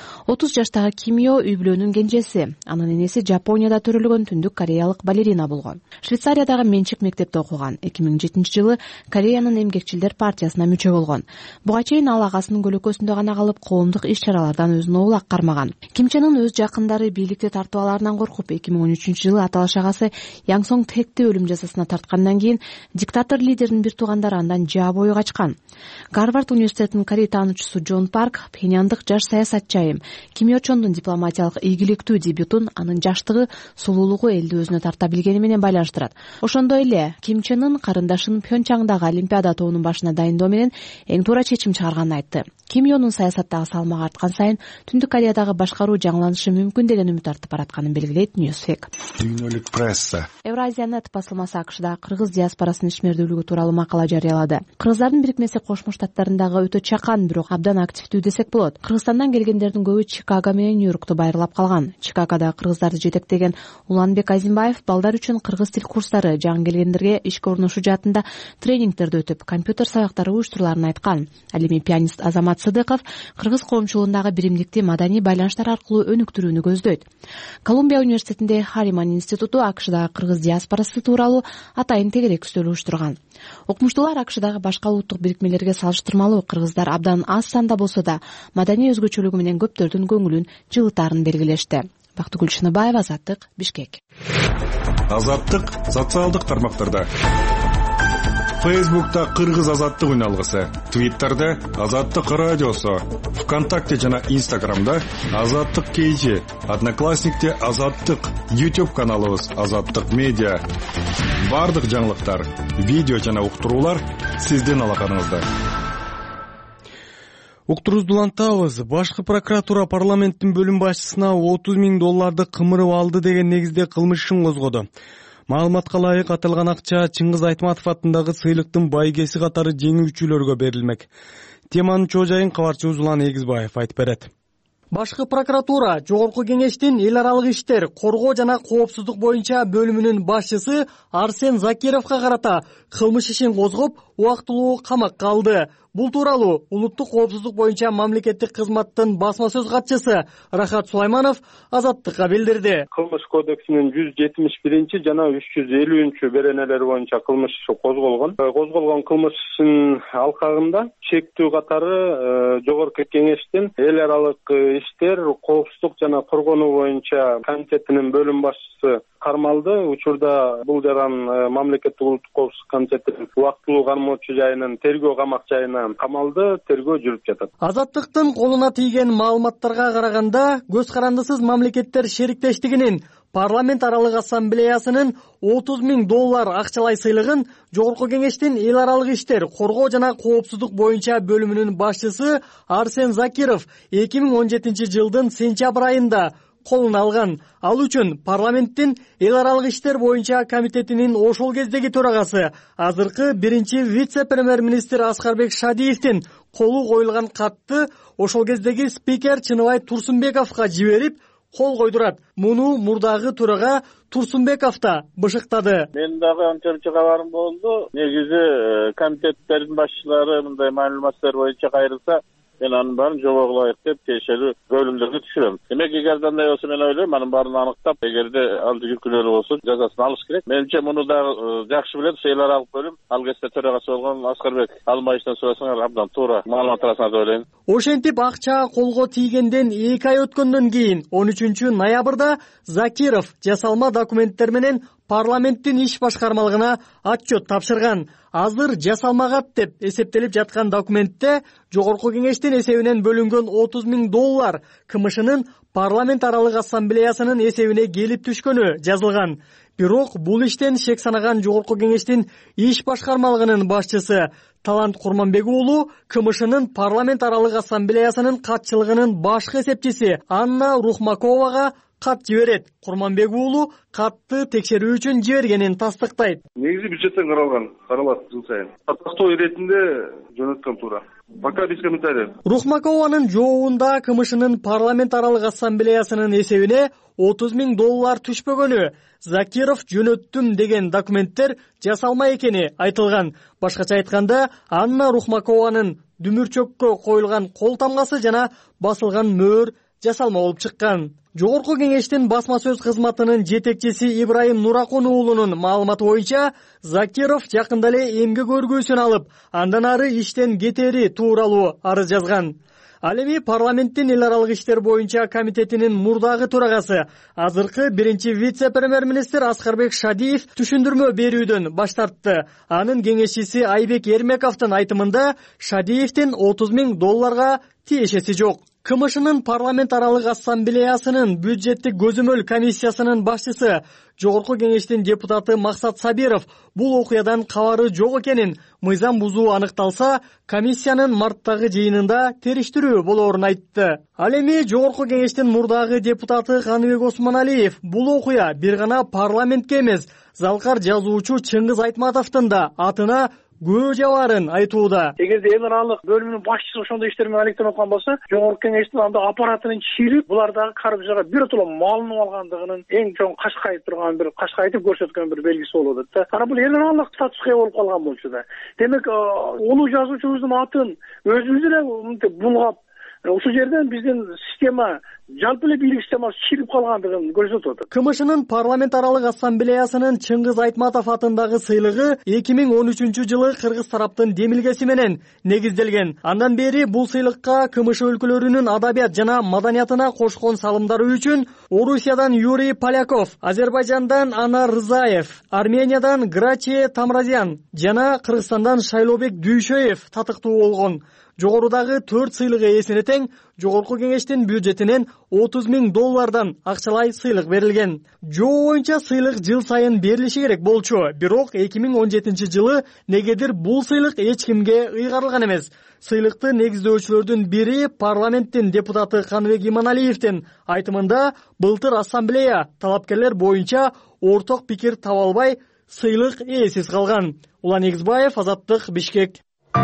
30 жаштагы Ким Йо үй бүлөнүн кенжеси. Анын энеси Жапонияда төрөлгөн Түндүк Кореялык балерина болгон. Швейцариядагы менчик мектепте окуган. 2007-жылы Кореянын эмгекчилдер партиясына мүчө болгон. Буга чейин ал агасынын көлөкөсүндө гана калып, коомдук иш-чаралардан өзүн оолак кармаган. Ким Чен Ын өз жакындары бийликти тартып алаарынан коркуп, 2013-жылы аталыш агасы Yang Song Taekти өлүм жазасына тарткандан кийин диктатор лидердин бир туугандары андан жаа бою качкан. Гарвард университетинин корей таануучусу Джон Парк Пхеньяндык жаш саясатчы айым Ким Йо Чондун дипломатиялык ийгиликтүү дебютун анын жаштыгы, сулуулугу элди өзүнө тарта билгени менен байланыштырат. Ошондой эле Ким Чен Ын карындашын Пхенчаңдагы олимпиада тобунун башына дайындоо менен эң туура чечим чыгарганын айтты. Ким Йонун саясаттагы салмагы арткан сайын Түндүк Кореядагы башкаруу жаңыланышы мүмкүн деген үмүт артып баратканын белгилейт Newsweek. Дүйнөлүк пресса. Евразиянет басылмасы АКШда кыргыз диаспорасынын ишмердүүлүгү тууралуу макала жарыялады. Кыргыздардын бирикмеси Кошмо Штаттарындагы өтө чакан, бирок абдан активдүү десек болот. Кыргызстандан келгендердин көбү көпчүлүгү Чикаго менен Нью-Йоркту байырлап калган. Чикагода кыргыздарды жетектеген Уланбек Азимбаев балдар үчүн кыргыз тил курстары, жаңы келгендерге ишке орношуу жаатында тренингтерди өтүп, компьютер сабактары уюштуруларын айткан. Ал эми пианист Азамат Сыдыков кыргыз коомчулугундагы биримдикти маданий байланыштар аркылуу өнүктүрүүнү көздөйт. Колумбия университетинде Хариман институту АКШдагы кыргыз диаспорасы тууралуу атайын тегерек үстөл уюштурган. Окумуштуулар АКШдагы башка улуттук бирикмелерге салыштырмалуу кыргыздар абдан аз санда болсо да маданий өзгөчөлүгү менен көптөрдүн көңүлүн жылытаарын белгилешти. Бактыгүл Шыныбаева, Азаттык, Бишкек. Азаттык социалдык тармактарда. Фейсбукта Кыргыз Азаттык үналгысы, Твиттерде Азаттык радиосу, ВКонтакте жана Инстаграмда Азаттык KG, Одноклассникте Азаттык, YouTube каналыбыз Азаттык медиа. Бардык жаңылыктар, видео жана уктуруулар сиздин алаканыңызда. Уктурубузду улантабыз. Башкы прокуратура парламенттин бөлүм башчысына $30,000 кымырып алды деген негизде кылмыш ишин козгоду. Маалыматка ылайык аталган акча Чыңгыз Айтматов атындагы сыйлыктын байгеси катары жеңүүчүлөргө берилмек. Теманын чоо жайын кабарчыбыз Улан Эгизбаев айтып берет. Башкы прокуратура Жогорку кеңештин эл аралык иштер, коргоо жана коопсуздук боюнча бөлүмүнүн башчысы Арсен Закировго карата кылмыш ишин козгоп, убактылуу камакка алды. Бул тууралуу улуттук коопсуздук боюнча мамлекеттик кызматтын басма сөз катчысы Рахат Сулайманов Азаттыкка билдирди. Кылмыш кодексинин 171 жана 350 беренелери боюнча кылмыш иши козголгон. Козголгон кылмыш ишинин алкагында чектүү катары Жогорку кеңештин эл аралык иштер, коопсуздук жана коргонуу боюнча комитетинин бөлүм башчысы кармалды. Учурда бул жаран мамлекеттик улуттук коопсуздук комитетинин убактылуу кармоочу жайынын тергөө камак жайына камалды, тергөө жүрүп жатат. Азаттыктын колуна тийген маалыматтарга караганда, көз карандысыз мамлекеттер шериктештигинин парламент аралык ассамблеясынын $30,000 акчалай сыйлыгын Жогорку кеңештин эл аралык иштер, коргоо жана коопсуздук боюнча бөлүмүнүн башчысы Арсен Закиров 2017 жылдын сентябрь айында колуна алган. Ал үчүн парламенттин эл аралык иштер боюнча комитетинин ошол кездеги төрагасы, азыркы биринчи вице-премьер-министр Аскарбек Шадиевдин колу коюлган катты ошол кездеги спикер Чыныбай Турсунбековго жиберип кол койдурат. Муну мурдагы төрага Турсунбеков да бышыктады. Мен дагы анча кабарым болду. Негизи комитеттердин башчылары мындай маалыматтар боюнча кайрылса, мен анын баарын жобого ылайык деп тиешелүү бөлүмдөргө түшүрөм. Демек, эгер андай болсо, мен ойлойм, анын баарын аныктап, эгерде алды жүктүүлөрү болсо, жазасын алыш керек. Менимче муну дагы жакшы билет, эл аралык бөлүм, ал кезде төрагасы болгон Аскарбек Алмайчтан сурасаңар, абдан туура маалымат аласыңар деп ойлойм. Ошентип акча колго тийгенден 2 ай өткөндөн кийин 13 ноябрда Закиров жасалма документтер менен парламенттин иш башкармалыгына отчет тапшырган. Азыр жасалмагат деп эсептелип жаткан документте Жогорку кеңештин эсебинен бөлүнгөн $30,000 КМШнын парламент аралык ассамблеясынын эсебине келип түшкөнү жазылган. Бирок бул иштен шек санаган Жогорку кеңештин иш башкармалыгынын башчысы Талант Курманбек уулу КМШнын парламент аралык ассамблеясынын катчылыгынын башкы эсепчиси Анна Рухмаковага кат жиберет. Курманбек уулу катты текшерүү үчүн жибергенин тастыктайт. Негизи бюджеттен каралат жыл сайын. Тастоо иретинде жөнөткөн туура. Пока без комментариев. Рухмакованын жообунда КМШнын парламент аралык ассамблеясынын эсебине $30,000 түшпөгөнү, Закиров жөнөттүм деген документтер жасалма экени айтылган. Башкача айтканда, Анна Рухмакованын дүмүрчөккө коюлган кол тамгасы жана басылган мөөр жасалма болуп чыккан. Жогорку кеңештин басма сөз кызматынын жетекчиси Ибраим Нуракун уулунун маалыматы боюнча, Закиров жакында эле эмгек өргүүсүн алып, андан ары иштен кетери тууралуу арыз жазган. Ал эми парламенттин эл аралык иштер боюнча комитетинин мурдагы төрагасы, азыркы биринчи вице-премьер-министр Аскарбек Шадиев түшүндүрмө берүүдөн баш тартты. Анын кеңешчиси Айбек Эрмековдун айтымында Шадиевдин $30,000 тиешеси жок. КМШнын парламент аралык ассамблеясынын бюджеттик көзөмөл комиссиясынын башчысы, Жогорку кеңештин депутаты Максат Сабиров бул окуядан кабары жок экенин, мыйзам бузуу аныкталса, комиссиянын марттагы жыйынында териштирүү болоорун айтты. Ал эми Жогорку кеңештин мурдагы депутаты Каныбек Осмоналиев бул окуя бир гана парламентке эмес, залкар жазуучу Чыңгыз Айтматовдун да атына күбө жабаарын айтууда. Эгерде эл аралык бөлүмүнүн башчысы ошондой иштерди менен алектенип аткан болсо, жогорку кеңештин анда аппаратынын чирип, булардагы каржыга биротоло малынып алгандыгынын эң чоң кашкайтып турган бир кашкайтып көрсөткөн бир белгиси болуп атат да. Анан бул эл аралык статуска ээ болуп калган болчу да. Демек, улуу жазуучубуздун атын өзүбүз эле мынтип булгап, ушул жерден биздин система, жалпы эле бийлик системасы чирип калгандыгын көрсөтүп атат. КМШнын парламент аралык ассамблеясынын Чыңгыз Айтматов атындагы сыйлыгы 2013-жылы кыргыз тараптын демилгеси менен негизделген. Андан бери бул сыйлыкка КМШ өлкөлөрүнүн адабият жана маданиятына кошкон салымдары үчүн Орусиядан Юрий Поляков, Азербайжандан Анар Рызаев, Армениядан Грачи Тамразян жана Кыргызстандан Шайлообек Дүйшөев татыктуу болгон. Жогорудагы 4 сыйлык ээсине тең жогорку кеңештин бюджетинен $30,000 акчалай сыйлык берилген. Жоо боюнча сыйлык жыл сайын берилиши керек болчу, бирок 2017-жылы негедир бул сыйлык эч кимге ыйгарылган эмес. Сыйлыкты негиздөөчүлөрдүн бири парламенттин депутаты Каныбек Иманалиевдин айтымында былтыр ассамблея талапкерлер боюнча орток пикир таба албай сыйлык ээсиз калган. Улан Эгизбаев, Азаттык, Бишкек.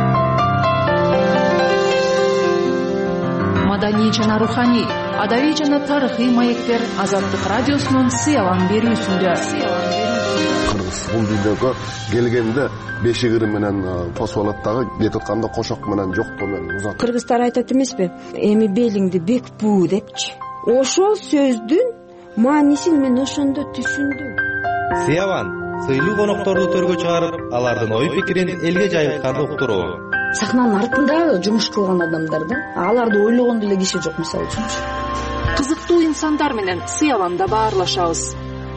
Маданий жана руханий, адабий жана тарыхый маектер Азаттык радиосунун сыялан берүүсүндө. Кыргыз бул дүйнөгө келгенде бешигири менен посволаттагы кетип атканда кошок менен жоктоо менен узат. Кыргыздар айтат эмеспи? Эми белиңди бекпүү депчи. Ошол сөздүн маанисин мен ошондо түшүндүм. Сыялан сыйлуу конокторду төргө чыгарып, алардын ой пикирин элге жайылткан уктуруу. Сахнанын артында жумуш кылган адамдар да, аларды ойлогон деле киши жок, мисалы үчүн. Кызыктуу инсандар менен сыяланда баарлашабыз.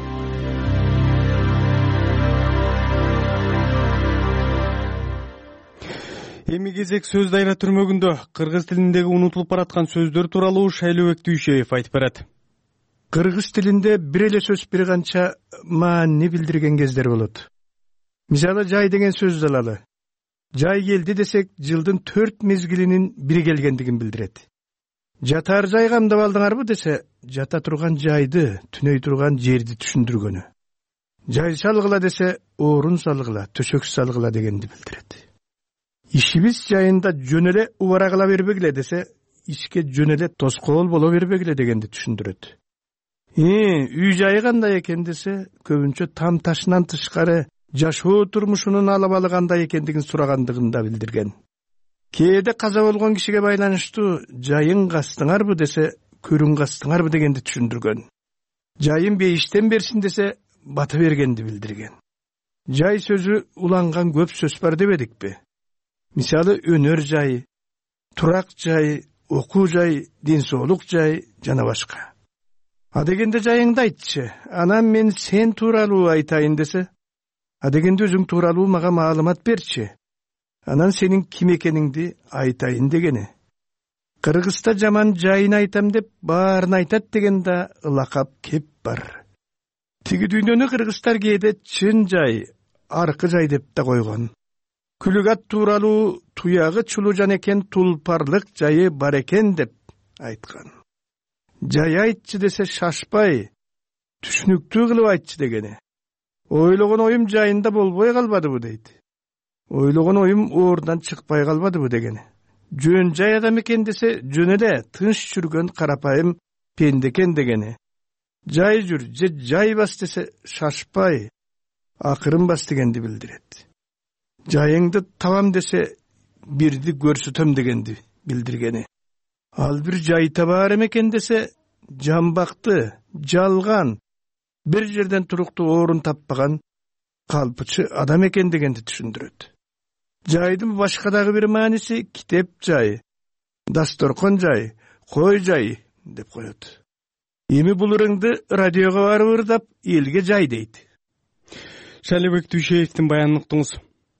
Эми кезек сөз дайра түрмөгүндө кыргыз тилиндеги унутулуп бараткан сөздөр тууралуу Шайлообек Дүйшөев айтып берет. Кыргыз тилинде бир эле сөз бир канча маани билдирген кездер болот. Мисалы, жай деген сөздү алалы. Жай келди десек, жылдын 4 мезгилинин бири келгендигин билдирет. Жатар жай камдап алдыңарбы десе, жата турган жайды, түнөй турган жерди түшүндүргөнү. Жай салгыла десе, орун салгыла, төшөк салгыла дегенди билдирет. Ишибиз жайында жөн эле убара кыла бербегиле десе, ишке жөн эле тоскоол боло бербегиле дегенди түшүндүрөт. Үй жайы кандай экен десе, көбүнчө там ташынан тышкары жашоо турмушунун алабалы кандай экендигин сурагандыгын да билдирген. Кээде каза болгон кишиге байланыштуу жайын кастыңарбы десе, көрүн кастыңарбы дегенди түшүндүргөн. Жайын бейиштен берсин десе, бата бергенди билдирген. Жай сөзү уланган көп сөз бар дебедикпи? Мисалы, өнөр жайы, турак жайы, окуу жайы, ден соолук жайы жана башка. Адегенде жайыңды айтчы, анан мен сен тууралуу айтайын десе, адегенде өзүң тууралуу мага маалымат берчи, анан сенин ким экениңди айтайын дегени. Кыргызда жаман жайын айтам деп баарын айтат деген да ылакап кеп бар. Тиги дүйнөнү кыргыздар кээде чын жай, аркы жай деп да койгон. Күлүгат тууралуу туягы чулужан экен, тулпарлык жайы бар экен деп айткан. Жай айтчы десе шашпай, түшүнүктүү кылып айтчы дегени. Ойлогон оюм жайында болбой калбадыбы дейт. Ойлогон оюм оорунан чыкпай калбадыбы дегени. Жөн жай адам экен десе, жөн эле тынч жүргөн карапайым пенде-экен дегени. Жай жүр, же жай бас десе, шашпай, акырын бас дегенди билдирет. Жайыңды табам десе, бирди көрсөтөм дегенди билдиргени. Ал бир жай табаар экен десе, жамбакты, жалган, бир жерден туруктуу орун таппаган калпычы адам экен дегенди түшүндүрөт. Жайдын башкадагы бир мааниси китеп жай, дасторкон жай, кой жай деп коет. Эми бул ырыңды радиого барып ырдап, элге жай дейт. Шайлообек Дүйшөевдин баянын уктуңуз.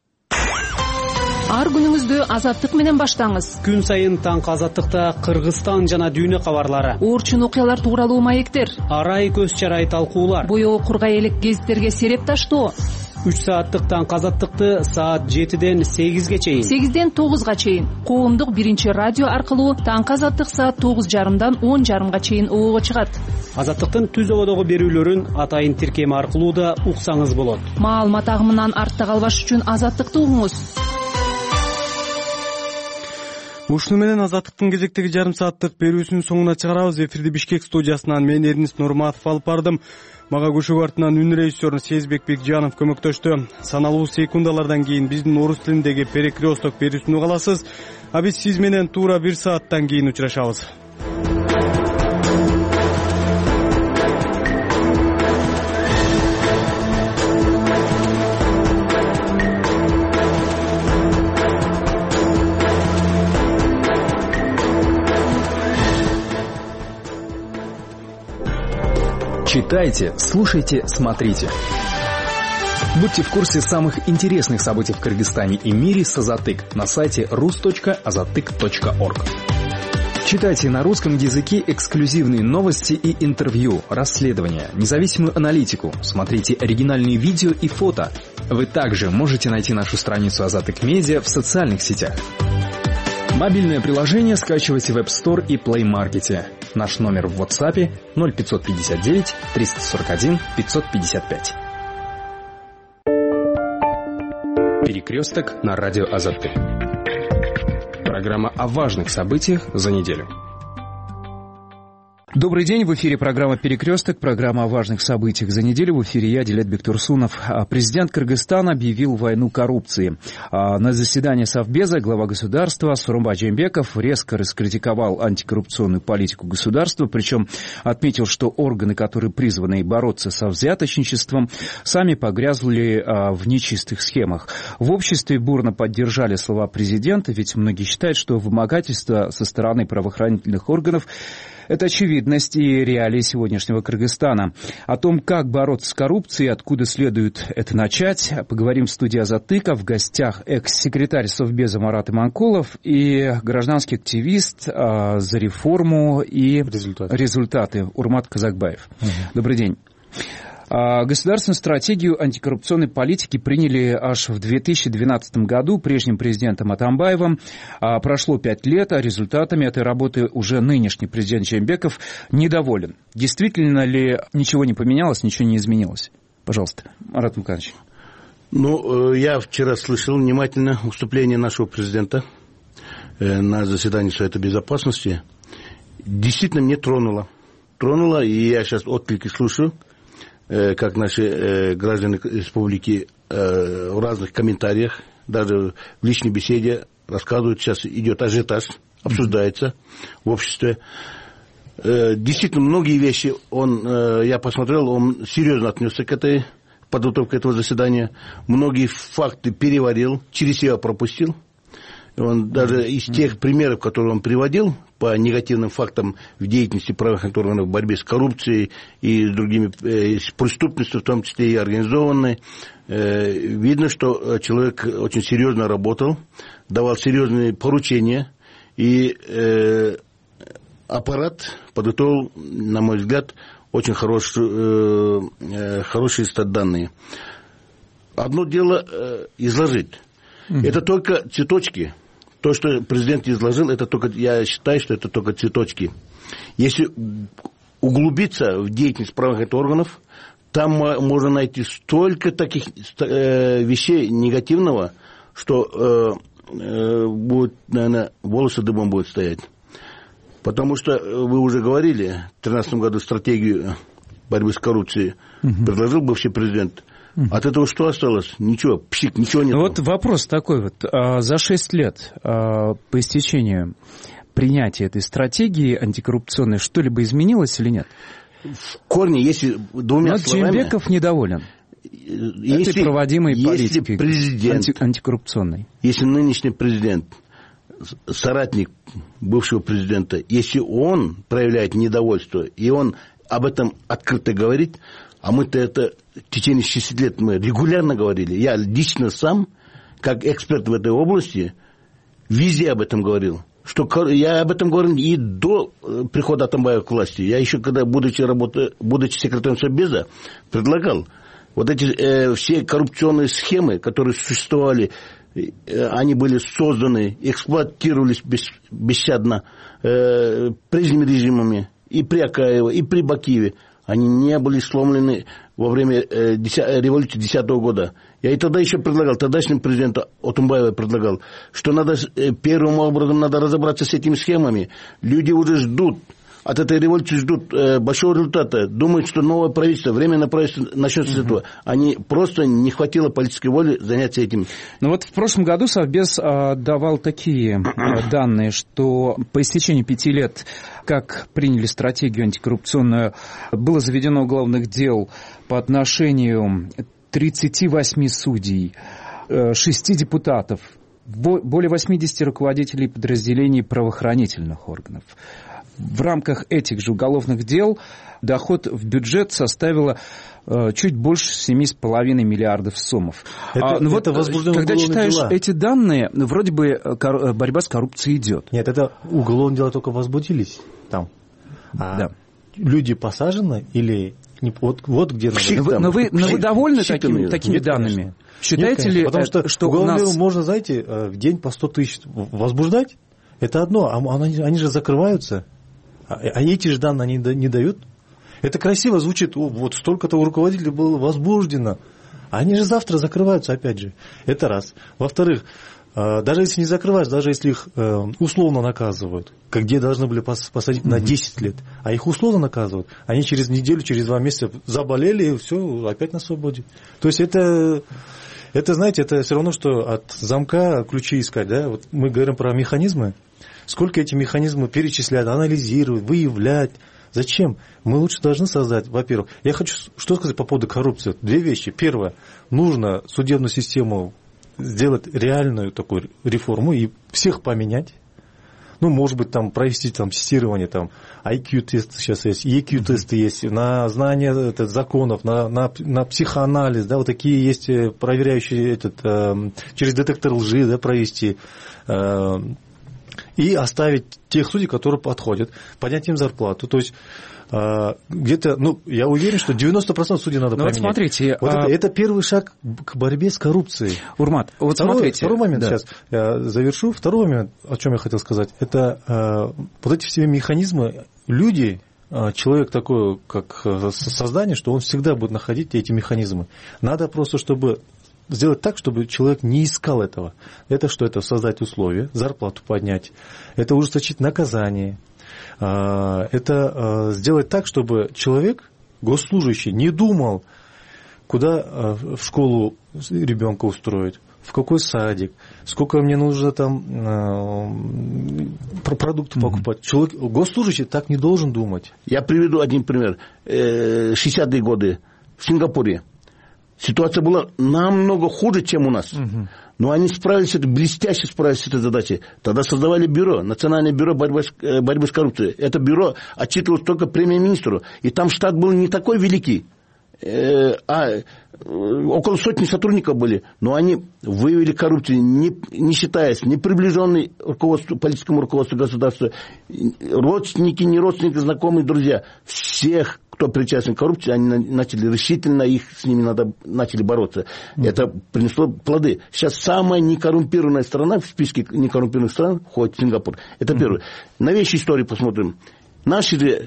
Ар күнүңүздү Азаттык менен баштаңыз. Күн сайын таңкы Азаттыкта Кыргызстан жана дүйнө кабарлары, орчун окуялар тууралуу маектер, арай көз чарай талкуулар, боёо кургай элек гезиттерге сереп таштоо, 3 сааттык таңкы азаттыкты саат 7ден 8ге чейин, 8ден 9га чейин коомдук 1-радио аркылуу таңкы азаттык саат 9:30дан 10:30га чейин угууга чыгат. Азаттыктын түз ободогу берүүлөрүн атайын тиркеми аркылуу да уксаңыз болот. Маалымат агымынан артта калбаш үчүн Азаттыкты угуңуз. Ушуну менен Азаттыктын кезектеги жарым сааттык берүүсүнүн соңуна чыгарабыз. Эфирди Бишкек студиясынан мен Эрнис Нурматов алып бардым. Мага көшөгө артынан үн режиссеру Сезбек Бекжанов көмөктөштү. Саналуу секундалардан кийин биздин орус тилиндеги перекресток берүүсүнү угаласыз. А биз сиз менен туура 1 сааттан кийин учурашабыз. Читайте, слушайте, смотрите. Будьте в курсе самых интересных событий в Кыргызстане и мире с Азаттык на сайте rus.azattyk.org. Читайте на русском языке эксклюзивные новости и интервью, расследования, независимую аналитику. Смотрите оригинальные видео и фото. Вы также можете найти нашу страницу Азаттык Медиа в социальных сетях. Мобильное приложение скачивайте в App Store и Play Market. Наш номер в WhatsApp 0559 341 555. Перекресток на радио Азаттык. Программа о важных событиях за неделю. Добрый день, в эфире программа «Перекресток», программа о важных событиях за неделю. В эфире я, Дилет Бектурсунов. Президент Кыргызстана объявил войну коррупции. На заседании Совбеза глава государства Сооронбай Жээнбеков резко раскритиковал антикоррупционную политику государства, причем отметил, что органы, которые призваны бороться со взяточничеством, сами погрязли в нечистых схемах. В обществе бурно поддержали слова президента, ведь многие считают, что вымогательство со стороны правоохранительных органов – это очевидность и реалии сегодняшнего Кыргызстана. О том, как бороться с коррупцией, откуда следует это начать, поговорим в студии Азаттыка. В гостях экс-секретарь Совбеза Марат Иманкулов и гражданский активист за реформу и результаты Урмат Казакбаев. Добрый день. Государственную стратегию антикоррупционной политики приняли аж в 2012 году прежним президентом Атамбаевым. Прошло 5 лет, а результатами этой работы уже нынешний президент Жээнбеков недоволен. Действительно ли ничего не поменялось, ничего не изменилось? Пожалуйста, Марат Муканович. Я вчера слышал внимательно выступление нашего президента на заседании Совета Безопасности. Действительно, мне тронуло. И я сейчас отклики слушаю, как наши граждане республики в разных комментариях, даже в личной беседе рассказывают, сейчас идет ажиотаж, обсуждается в обществе. Действительно, многие вещи я посмотрел, он серьезно отнесся к этой подготовке этого заседания. Многие факты переварил, через себя пропустил. Он даже из тех примеров, которые он приводил по негативным фактам в деятельности правоохранительных органов в борьбе с коррупцией и с другими преступностью, в том числе и организованной, видно, что человек очень серьезно работал, давал серьезные поручения, и аппарат подготовил, на мой взгляд, очень хорошие статданные. Одно дело изложить. Это только цветочки. То, что президент изложил, это только, я считаю, что это только цветочки. Если углубиться в деятельность правоохранительных органов, там можно найти столько таких вещей негативного, что будет, наверное, волосы дыбом будут стоять. Потому что вы уже говорили, в 2013 году стратегию борьбы с коррупцией предложил бывший президент. От этого что осталось? Ничего, пшик, ничего нет. Вот вопрос такой вот. За 6 лет по истечению принятия этой стратегии антикоррупционной что-либо изменилось или нет? В корне, если двумя словами... Жээнбеков недоволен этой проводимой политикой антикоррупционной. Если нынешний президент, соратник бывшего президента, если он проявляет недовольство, и он об этом открыто говорит... А мы-то это в течение 6 лет мы регулярно говорили. Я лично сам, как эксперт в этой области, везде об этом говорил. Что я об этом говорил и до прихода Атамбаева к власти. Я еще, когда, будучи секретарем Совбеза, предлагал Вот эти все коррупционные схемы, которые существовали, они были созданы, эксплуатировались бесщадно прежними режимами и при Акаеве, и при Бакиеве. Они не были сломлены во время революции 10 года. Я и тогда еще предлагал, тогдашнему президенту Отунбаеву предлагал, что надо первым образом надо разобраться с этими схемами. Люди уже ждут, от этой революции ждут большого результата. Думают, что новое правительство, временное правительство начнется с этого. Они просто не хватило политической воли заняться этим. Ну вот в прошлом году Совбез давал такие данные, что по истечении 5 лет, как приняли стратегию антикоррупционную, было заведено уголовных дел по отношению 38 судей, 6 депутатов, более 80 руководителей подразделений правоохранительных органов. В рамках этих же уголовных дел доход в бюджет составило чуть больше 7,5 миллиардов сомов. Это возбужденные когда читаешь дела. Эти данные, вроде бы борьба с коррупцией идет. Нет, это уголовные дела только возбудились там. Да. Люди посажены или... Вот где надо. Но вы довольны такими данными? Нет, считаете ли, потому что уголовное дело можно, знаете, в день по 100 тысяч возбуждать? Это одно, а они же закрываются. А эти же данные они не дают. Это красиво звучит, вот столько-то руководителей было возбуждено. А они же завтра закрываются опять же. Это раз. Во-вторых, даже если не закрывают, даже если их условно наказывают, где должны были посадить на 10 лет, а их условно наказывают, они через неделю, через 2 месяца заболели, и все, опять на свободе. То есть это, знаете, это все равно, что от замка ключи искать. Да? Вот мы говорим про механизмы. Сколько эти механизмы перечисляют, анализируют, выявлять. Зачем? Мы лучше должны создать, во-первых, я хочу что сказать по поводу коррупции. 2 вещи. Первое, нужно судебную систему сделать реальную такую реформу и всех поменять. Ну, может быть, там провести тестирование, там IQ-тесты сейчас есть, EQ-тесты есть, на знание законов, на психоанализ, да, вот такие есть проверяющие через детектор лжи, да, провести. И оставить тех судей, которые подходят, поднять им зарплату. То есть где-то, я уверен, что 90% судей надо поменять. Вот смотрите, это первый шаг к борьбе с коррупцией. Урмат, вот смотрите. Второй момент, сейчас я завершу. Второй момент, о чем я хотел сказать, это вот эти все механизмы, люди, человек такой, как создание, что он всегда будет находить эти механизмы. Надо просто, чтобы сделать так, чтобы человек не искал этого. Это что? Это создать условия, зарплату поднять, это ужесточить наказание, это сделать так, чтобы человек, госслужащий, не думал, куда в школу ребенка устроить, в какой садик, сколько мне нужно там продукты покупать. Человек, госслужащий так не должен думать. Я приведу один пример. 60-е годы в Сингапуре. Ситуация была намного хуже, чем у нас. Но они блестяще справились с этой задачей. Тогда создавали бюро, Национальное бюро борьбы с коррупцией. Это бюро отчитывалось только премьер-министру. И там штат был не такой великий, около 100 сотрудников были. Но они выявили коррупцию, не считаясь, не приближенный политическому руководству государства, родственники, не родственники, знакомые, друзья. Всех, кто причастен к коррупции, они начали решительно, с ними начали бороться. Это принесло плоды. Сейчас самая некоррумпированная страна в списке некоррумпированных стран входит Сингапур. Это первое. Новейшую историю посмотрим. Наши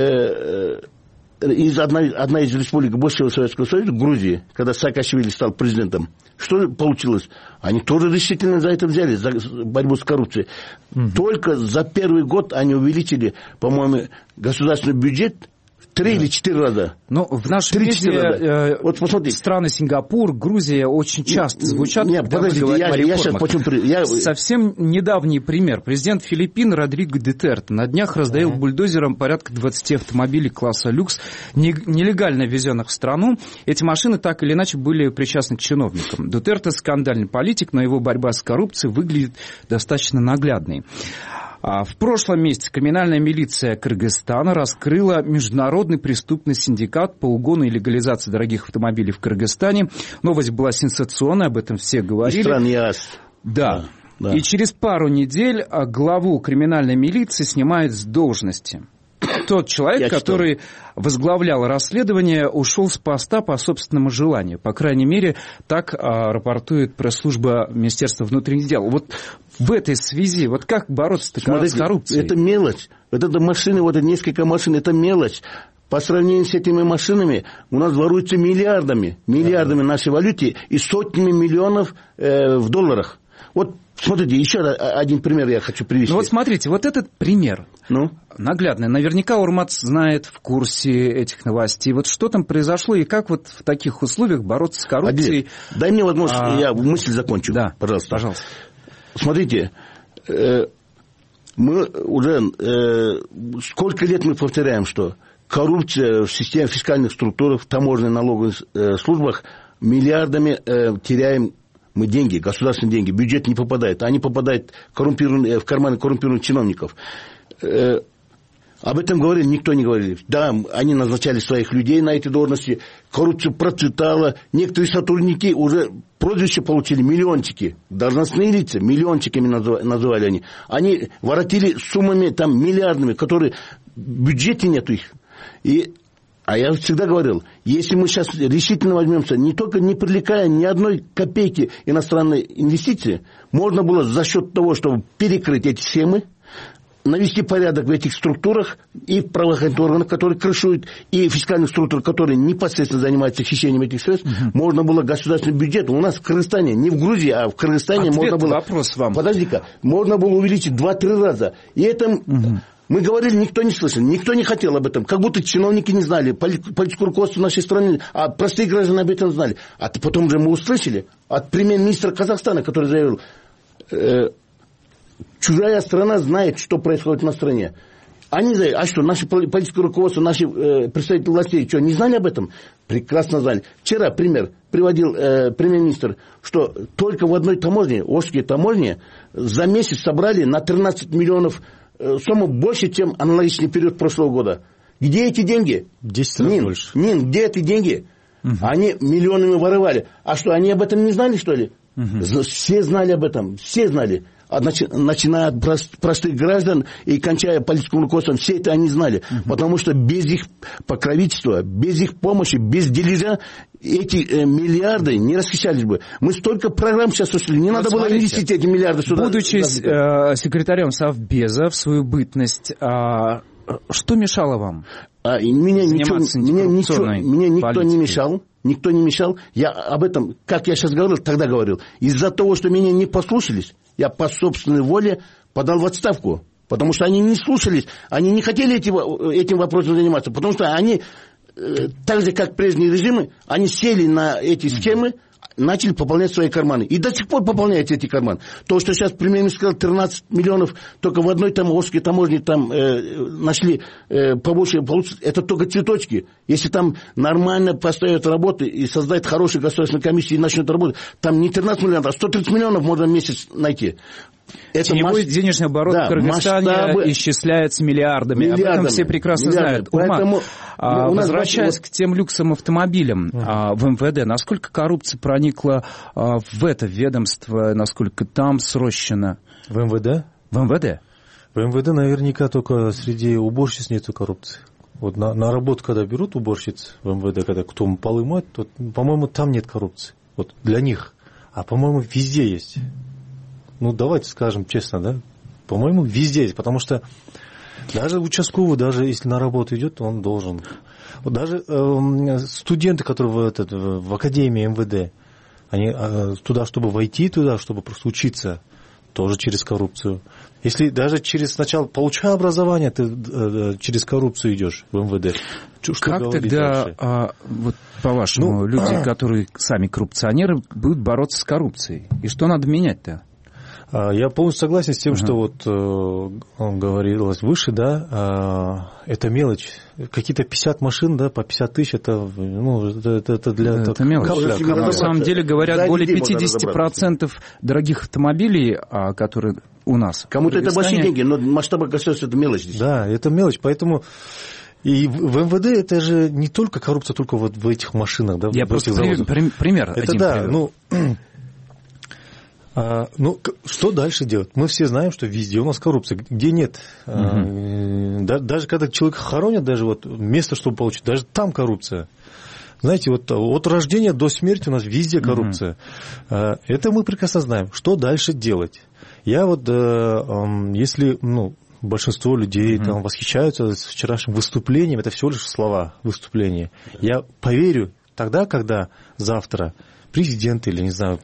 одна из республик бывшего Советского Союза, Грузия, когда Саакашвили стал президентом, что получилось? Они тоже решительно за это взяли, за борьбу с коррупцией. Только за первый год они увеличили, по-моему, государственный бюджет в 3 или 4 раза. Ну, в нашем мире вот посмотрите, страны Сингапур, Грузия очень часто звучат. Нет, подождите, я сейчас почему... Совсем недавний пример. Президент Филиппин Родриго Дутерте на днях раздавил бульдозером порядка 20 автомобилей класса люкс, нелегально ввезенных в страну. Эти машины так или иначе были причастны к чиновникам. Дутерте скандальный политик, но его борьба с коррупцией выглядит достаточно наглядной. В прошлом месяце криминальная милиция Кыргызстана раскрыла международный преступный синдикат по угону и легализации дорогих автомобилей в Кыргызстане. Новость была сенсационная, об этом все говорили. Стран ЯС. Да. И через пару недель главу криминальной милиции снимают с должности. тот человек, который возглавлял расследование, ушел с поста по собственному желанию. По крайней мере, так рапортует пресс-служба Министерства внутренних дел. Вот в этой связи, вот как бороться с коррупцией? Это мелочь. Вот это машины, вот это несколько машин, это мелочь. По сравнению с этими машинами у нас воруются миллиардами нашей валюты и сотнями миллионов в долларах. Вот смотрите, еще один пример я хочу привести. Ну вот смотрите, вот этот пример наглядный. Наверняка Урмат знает, в курсе этих новостей. Вот что там произошло и как вот в таких условиях бороться с коррупцией? Дай мне возможность, я мысль закончу. Да, пожалуйста. Смотрите, мы уже сколько лет мы повторяем, что коррупция в системе фискальных структурах, в таможенных налоговых службах миллиардами теряем мы деньги, государственные деньги, бюджет не попадает, они попадают в карманы коррумпированных чиновников. Об этом говорили, никто не говорил. Да, они назначали своих людей на эти должности, коррупция процветала, некоторые сотрудники уже прозвище получили, миллиончики, должностные лица, миллиончиками называли они. Они воротили суммами там миллиардными, которые в бюджете нету их. А я всегда говорил, если мы сейчас решительно возьмемся, не только не привлекая ни одной копейки иностранной инвестиции, можно было за счет того, чтобы перекрыть эти схемы, навести порядок в этих структурах и в правоохранительных органах, которые крышуют, и фискальных структур, которые непосредственно занимаются хищением этих средств, можно было государственный бюджет. У нас в Кыргызстане, не в Грузии, а в Кыргызстане можно было... Вопрос вам. Подожди-ка. Можно было увеличить 2-3 раза. И это... Мы говорили, никто не слышал, никто не хотел об этом. Как будто чиновники не знали, политическое руководство нашей страны, а простые граждане об этом знали. А потом же мы услышали от премьер-министра Казахстана, который заявил, чужая страна знает, что происходит на стране. Они знают, а что, наше политическое руководство, наши представители властей, что, не знали об этом? Прекрасно знали. Вчера пример приводил премьер-министр, что только в одной таможне, Ошские таможни, за месяц собрали на 13 миллионов сумму больше, чем аналогичный период прошлого года. Где эти деньги? 10 раз больше. Где эти деньги? Они миллионами воровали. А что, они об этом не знали, что ли? Все знали об этом, все знали. Начиная от простых граждан и кончая политическим руководством, все это они знали. Потому что без их покровительства, без их помощи, без дележа эти миллиарды не расхищались бы. Мы столько программ сейчас ушли, не надо было инвестировать эти миллиарды сюда. Будучи секретарем Совбеза в свою бытность, что мешало вам? Меня никто не мешал. Никто не мешал. Я об этом, как я сейчас говорил, тогда говорил. Из-за того, что меня не послушались, я по собственной воле подал в отставку. Потому что они не слушались, они не хотели этим вопросом заниматься. Потому что они, так же как прежние режимы, они сели на эти схемы, начали пополнять свои карманы. И до сих пор пополняют эти карманы. То, что сейчас премьер-министр сказал, 13 миллионов только в одной там Ошской таможне там нашли побольше, это только цветочки. Если там нормально поставят работы и создать хорошую государственную комиссию и начнут работать, там не 13 миллионов, а 130 миллионов можно в месяц найти. Теневой денежный оборот в Кыргызстане исчисляется миллиардами. Об этом все прекрасно знают. Урмат, возвращаясь к тем люксовым автомобилям в МВД, насколько коррупция проникла в это ведомство, насколько там срощено? В МВД? В МВД. В МВД наверняка только среди уборщиц нету коррупции. Вот на работу, когда берут уборщиц в МВД, когда кто полы моет, то, по-моему, там нет коррупции. Вот для них. А, по-моему, везде есть. Ну, давайте скажем честно, да? По-моему, везде есть, потому что даже участковый, даже если на работу идет, он должен. Вот даже студенты, которые в академии МВД, они туда, чтобы войти туда, чтобы просто учиться, тоже через коррупцию. Если даже сначала получая образование, ты через коррупцию идешь в МВД. Как тогда, вот, по-вашему, люди, которые сами коррупционеры, будут бороться с коррупцией? И что надо менять-то? Я полностью согласен с тем, что вот говорилось выше, да, это мелочь. Какие-то 50 машин, да, по 50 тысяч, это для... Это мелочь. На самом деле, говорят, более 50% дорогих автомобилей, которые у нас. Кому-то это большие деньги, но масштабы государства это мелочь. Да, это мелочь, поэтому... И в МВД это же не только коррупция, только вот в этих машинах, да. Я просто пример. Это да, ну... Что дальше делать? Мы все знаем, что везде у нас коррупция. Где нет? Даже когда человека хоронят, даже вот место, чтобы получить, даже там коррупция. Знаете, вот от рождения до смерти у нас везде коррупция. Это мы прекрасно знаем. Что дальше делать? Я вот, если, большинство людей там восхищаются вчерашним выступлением, это всего лишь слова выступления. Я поверю тогда, когда завтра президент или, не знаю,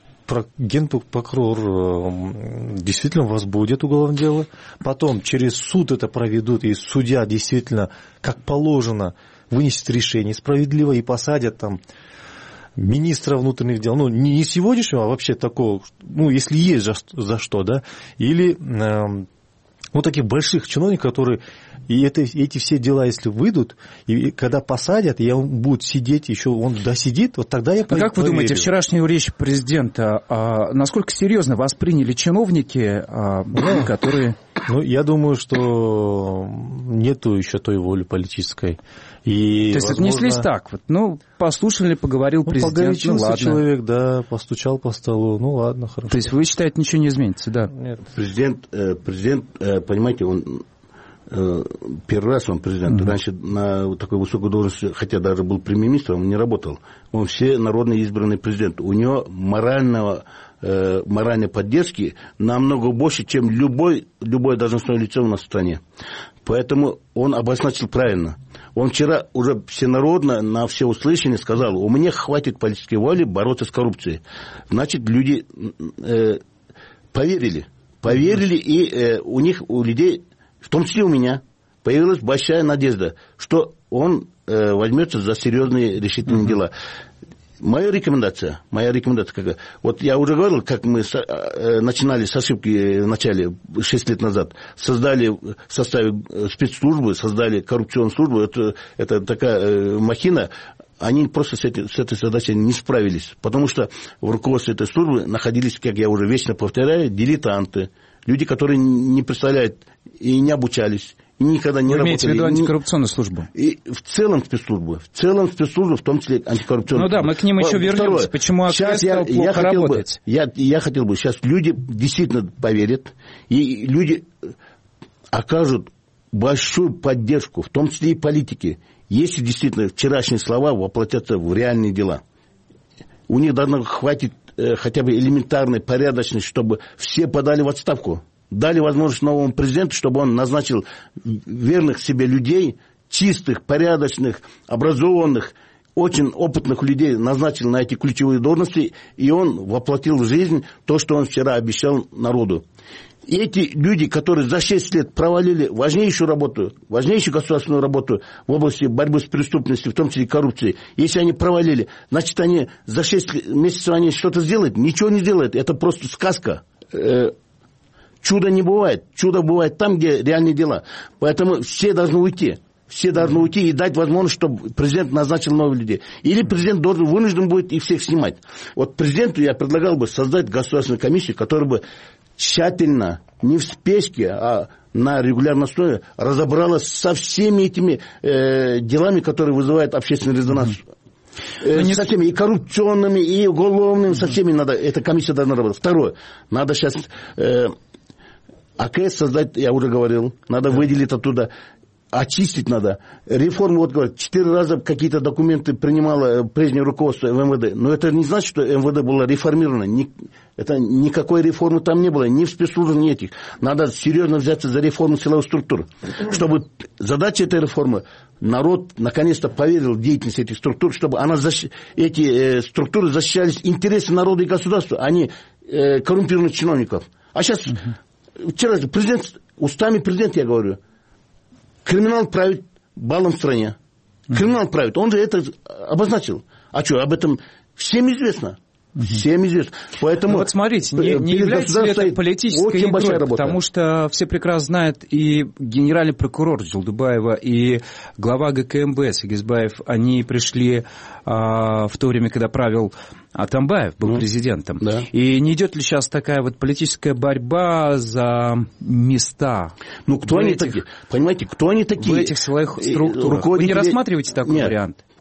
генпрокурор действительно возбудит уголовное дело, потом через суд это проведут, и судья действительно, как положено, вынесет решение справедливо и посадят там министра внутренних дел, не сегодняшнего, а вообще такого, если есть за что, да, или таких больших чиновников, которые, и эти все дела, если выйдут, и когда посадят, и он будет сидеть, еще он досидит, вот тогда я поверю. Как вы думаете, вчерашнюю речь президента, насколько серьезно восприняли чиновники, которые... Я думаю, что нету еще той воли политической. И, то есть отнеслись так вот, послушали, поговорил президент, погорячился человек, да, постучал по столу, ладно, хорошо. То есть вы считаете, ничего не изменится, да? Нет. Президент, понимаете, он первый раз он президент, раньше на такой высокой должности, хотя даже был премьер-министром, он не работал. Он все народно избранный президент. У него моральной поддержки намного больше, чем любое должностное лицо у нас в стране. Поэтому он обозначил правильно. Он вчера уже всенародно на всеуслышание сказал: у меня хватит политической воли бороться с коррупцией. Значит, люди поверили, и у людей, в том числе у меня, появилась большая надежда, что он возьмется за серьезные решительные дела. Моя рекомендация какая? Вот я уже говорил, как мы начинали с ошибки в начале, 6 лет назад. Создали в составе спецслужбы, создали коррупционную службу. Это такая махина. Они просто с этой задачей не справились. Потому что в руководстве этой службы находились, как я уже вечно повторяю, дилетанты. Люди, которые не представляют и не обучались. Никогда не Вы работали. имеете в виду антикоррупционную службу? И в целом спецслужбы, в том числе антикоррупционную службу. Мы к ним еще вернемся. Почему АКС плохо работает? Я хотел бы, сейчас люди действительно поверят, и люди окажут большую поддержку, в том числе и политики, если действительно вчерашние слова воплотятся в реальные дела. У них должно хватить хотя бы элементарной порядочности, чтобы все подали в отставку. Дали возможность новому президенту, чтобы он назначил верных себе людей, чистых, порядочных, образованных, очень опытных людей, назначил на эти ключевые должности, и он воплотил в жизнь то, что он вчера обещал народу. И эти люди, которые за 6 лет провалили важнейшую государственную работу в области борьбы с преступностью, в том числе и коррупцией, если они провалили, значит, они за 6 месяцев они что-то сделают? Ничего не делают. Это просто сказка. Чуда не бывает. Чудо бывает там, где реальные дела. Поэтому все должны уйти. И дать возможность, чтобы президент назначил новых людей. Или президент вынужден будет их всех снимать. Вот президенту я предлагал бы создать государственную комиссию, которая бы тщательно, не в спешке, а на регулярной основе разобралась со всеми этими делами, которые вызывают общественный резонанс. Со всеми и коррупционными, и уголовными, со всеми эта комиссия должна работать. Второе. Надо сейчас... АКС создать, я уже говорил, надо выделить оттуда, очистить надо. Реформу, вот говорят, 4 раза какие-то документы принимало прежнее руководство МВД. Но это не значит, что МВД было реформировано. Это никакой реформы там не было, ни в спецслужбах, ни этих. Надо серьезно взяться за реформу силовых структур. Чтобы задача этой реформы, народ наконец-то поверил в деятельность этих структур, чтобы эти структуры защищались интересы народа и государства, а не коррумпированных чиновников. А сейчас... Вчера устами президента я говорю, криминал правит балом в стране. Криминал правит, он же это обозначил. А что, об этом всем известно. Всем известно. Поэтому вот смотрите, не является ли это политической игрой, потому что все прекрасно знают, и генеральный прокурор Жолдубаева, и глава ГКМБ Сагизбаев, они пришли в то время, когда правил Атамбаев, был президентом. Да. И не идет ли сейчас такая вот политическая борьба за места? Кто они такие? Понимаете, кто они такие? В этих своих структурах. Вы не рассматриваете такой вариант?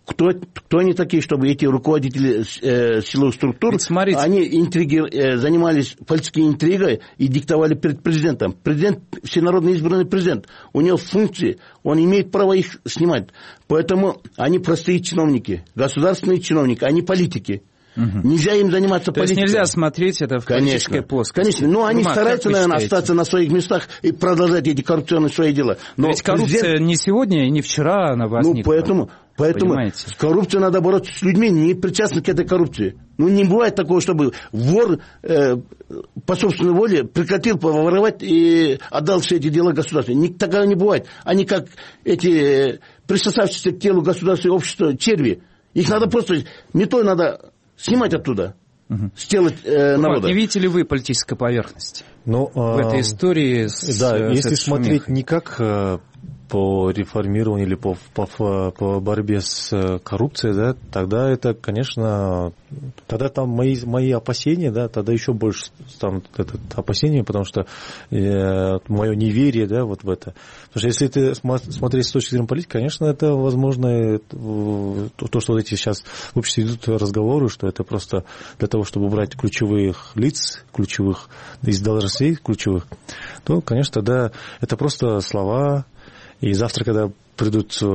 Кто они такие, чтобы эти руководители силовых структур, они занимались политической интригой и диктовали перед президентом. Президент, всенародно избранный президент, у него функции, он имеет право их снимать. Поэтому они простые чиновники, государственные чиновники, они политики. Нельзя им заниматься политикой. То есть нельзя смотреть это в политической плоскости. Конечно, но они стараются, наверное, остаться на своих местах и продолжать эти коррупционные свои дела. Но ведь коррупция не сегодня и не вчера она возникла. Поэтому с коррупцией надо бороться с людьми, не причастными к этой коррупции. Не бывает такого, чтобы вор по собственной воле прекратил воровать и отдал все эти дела государству. Такого не бывает. Они как эти присосавшиеся к телу государства и общества черви. Их надо просто метой надо снимать оттуда, с тела народа. Не видите ли вы политической поверхности в этой истории? Если смотреть не как по реформированию или по борьбе с коррупцией, да, тогда это, конечно, тогда там мои опасения, да, тогда еще больше станут опасения, потому что мое неверие, да, вот в это. Потому что если ты смотреть с точки зрения политики, конечно, это возможно то, что вот эти сейчас в обществе идут разговоры, что это просто для того, чтобы убрать ключевых лиц, ключевых из должностей ключевых, то, конечно, тогда это просто слова. И завтра, когда придут с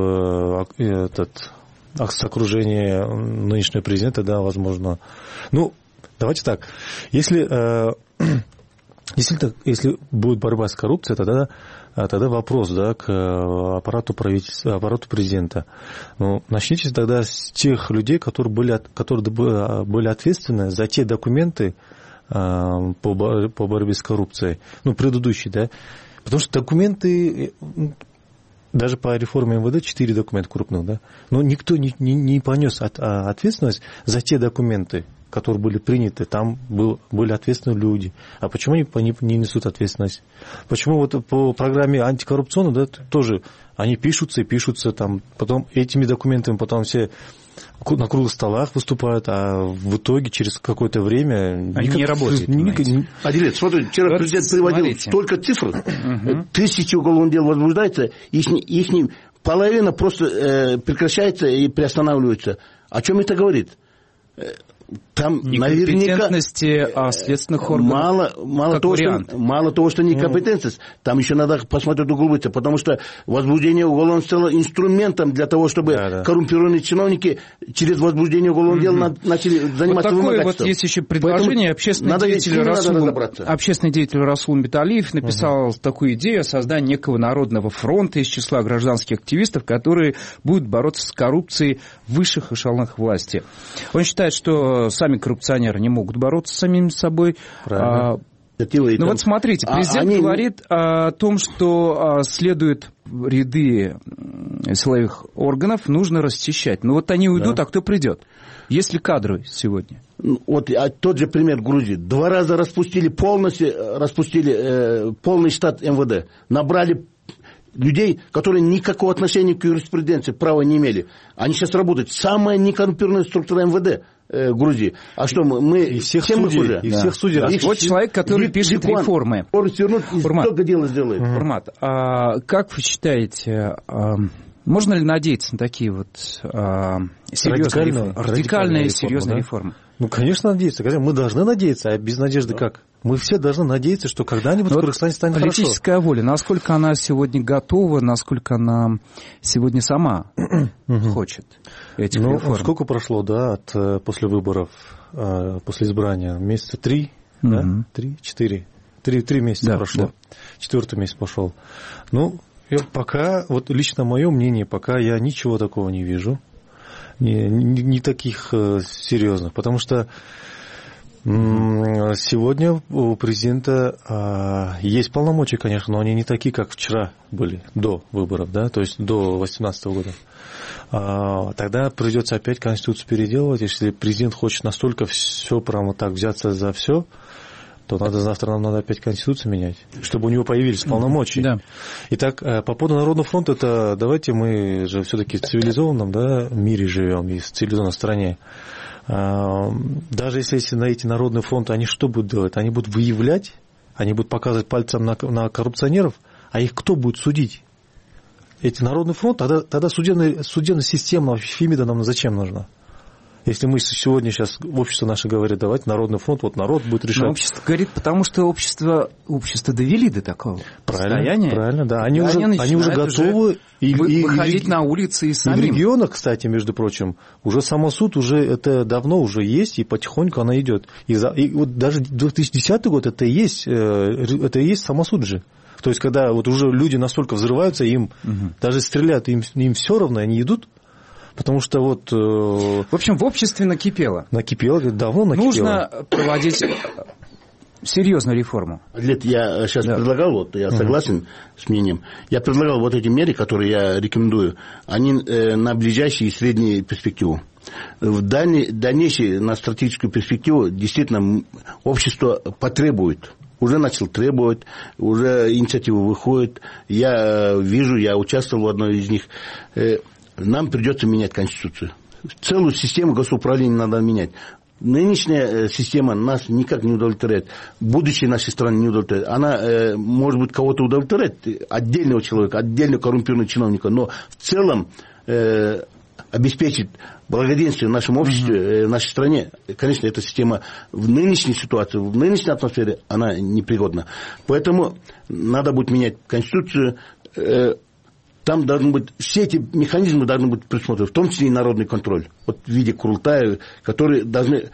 окружения нынешнего президента, да, возможно. Давайте так. Если будет борьба с коррупцией, тогда вопрос, да, к аппарату правительства, аппарату президента. Начните тогда с тех людей, которые были ответственны за те документы по борьбе с коррупцией. Предыдущие, да. Потому что документы... Даже по реформе МВД 4 документа крупных, да. Но никто не понес ответственность за те документы, которые были приняты. Там были ответственные люди. А почему они не несут ответственность? Почему вот по программе антикоррупционной, да, тоже они пишутся, там, потом этими документами потом все на круглых столах выступают, а в итоге через какое-то время... Они не работают. Адилет, смотрите, вчера президент приводил столько цифр, 1000 уголовных дел возбуждается, их половина просто прекращается и приостанавливается. О чем это говорит? Там некомпетентности следственных органов. Мало того, что некомпетентность, там еще надо посмотреть углубиться, потому что возбуждение уголовного дела инструментом для того, чтобы коррумпированные чиновники через возбуждение уголовного дела начали заниматься вымогательством. Вот есть еще предложение. Общественный деятель Расул Мбеталиев написал такую идею о создании некого народного фронта из числа гражданских активистов, которые будут бороться с коррупцией в высших эшелонах власти. Он считает, что сами коррупционеры не могут бороться с самими собой. Вот смотрите, президент говорит о том, что следует ряды силовых органов нужно расчищать. Вот они уйдут, а кто придет? Есть ли кадры сегодня? Вот тот же пример Грузии. 2 раза распустили полный штат МВД. Набрали людей, которые никакого отношения к юриспруденции, права не имели. Они сейчас работают. Самая некоррумпированная структура МВД Грузии. А что мы всех судей. Вот человек, который пишет реформы. Сколько дела сделает. Урмат, как вы считаете, можно ли надеяться на такие вот радикальные серьезные реформы? Конечно, надеяться. Мы должны надеяться, а без надежды как? Мы все должны надеяться, что когда-нибудь в Кыргызстане станет хорошо. Политическая воля, насколько она сегодня готова, насколько она сегодня сама хочет этих реформ? Сколько прошло, да, после выборов, после избрания? Месяца 3, да? 3-4. 3 месяца прошло. 4-й месяц пошел. Пока, вот лично мое мнение, пока я ничего такого не вижу. Не таких серьезных, потому что сегодня у президента есть полномочия, конечно, но они не такие, как вчера были, до выборов, да, то есть до 2018 года. Тогда придется опять Конституцию переделывать. Если президент хочет настолько все прямо так взяться за все, то завтра надо опять Конституцию менять, чтобы у него появились полномочия. Да. Итак, по поводу Народного фронта, это давайте мы же все-таки в цивилизованном, да, мире живем и в цивилизованной стране. Даже если найти Народный фронт, они что будут делать? Они будут выявлять, они будут показывать пальцем на коррупционеров, а их кто будет судить? эти Народный фронт, тогда судебная система Фемида нам зачем нужна? Если мы сегодня сейчас, общество наше говорит, давайте Народный фронт, вот народ будет решать. Но общество говорит, потому что общество довели до такого состояния. Правильно, да. Они уже готовы выходить на улицы и самим. И в регионах, кстати, между прочим, уже самосуд уже это давно уже есть, и потихоньку она идет. И вот даже 2010 год это и есть самосуд же. То есть, когда вот уже люди настолько взрываются, им даже стреляют, им все равно, они идут. Потому что вот... В общем, в обществе накипело. Давно накипело. Нужно проводить серьезную реформу. Я сейчас предлагал, я согласен с мнением, я предлагал вот эти меры, которые я рекомендую, они на ближайшую и среднюю перспективу. В дальнейшей, на стратегическую перспективу, действительно, общество потребует. Уже начал требовать, уже инициативы выходят. Я вижу, я участвовал в одной из них. Нам придется менять Конституцию. Целую систему госуправления надо менять. Нынешняя система нас никак не удовлетворяет. Будущее нашей страны не удовлетворяет. Она, может быть, кого-то удовлетворяет, отдельного человека, отдельного коррумпированного чиновника, но в целом обеспечить благоденствие в нашем обществе, в нашей стране, конечно, эта система в нынешней ситуации, в нынешней атмосфере, она непригодна. Поэтому надо будет менять Конституцию. Там должны быть, все эти механизмы должны быть предусмотрены, в том числе и народный контроль. Вот в виде Курултая, которые должны...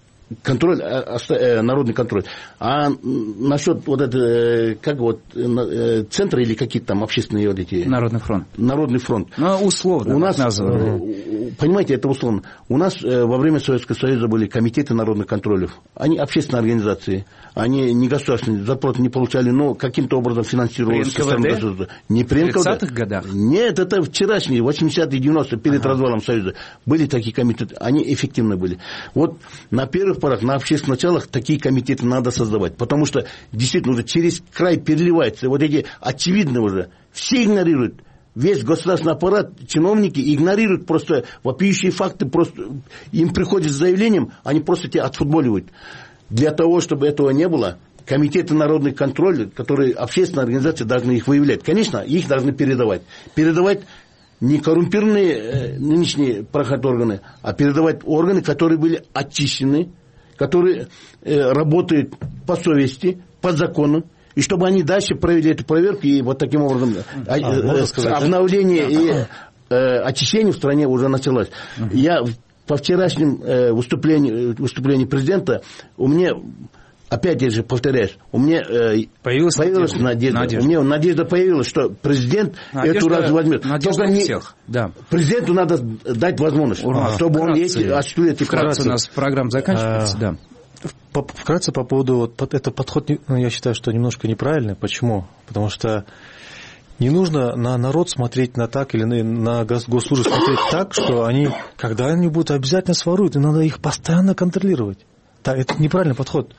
народный контроль. А насчет вот это, как вот, центра или какие-то там общественные вот эти... Народный фронт. Народный фронт. Ну, условно. У нас, понимаете, это условно. У нас во время Советского Союза были комитеты народных контролев. Они общественные организации. Они не государственные, зарплаты не получали, но каким-то образом финансировались. При НКВД? Не при НКВД. В 30-х годах? Нет, это вчерашние, 80-е, 90-е, перед развалом Союза. Были такие комитеты, они эффективны были. Вот на первых порах, на общественных началах такие комитеты надо создавать. Потому что действительно уже через край переливается. Вот эти очевидно уже. Все игнорируют. Весь государственный аппарат, чиновники игнорируют просто вопиющие факты. Просто им приходят с заявлением, они просто тебя отфутболивают. Для того, чтобы этого не было, комитеты народный контроль, которые общественные организации должны их выявлять. Конечно, их должны передавать. Передавать не коррумпированные нынешние правоохранительные органы, а передавать органы, которые были очищены, которые работают по совести, по закону, и чтобы они дальше провели эту проверку, и вот таким образом обновление и очищение в стране уже началось. Я по вчерашним выступлению президента, у меня, опять же повторяюсь, у меня появилась надежда. У меня надежда появилась, что президент эту раз возьмет. Надежда у всех. Да. Президенту надо дать возможность, чтобы он осуществил эти вкратце у нас программа заканчивается, да. Вкратце по поводу вот этот подход, я считаю, что немножко неправильный. Почему? Потому что не нужно на народ смотреть на так или на госслужащих смотреть так, что они когда-нибудь обязательно своруют, и надо их постоянно контролировать. Это неправильный подход.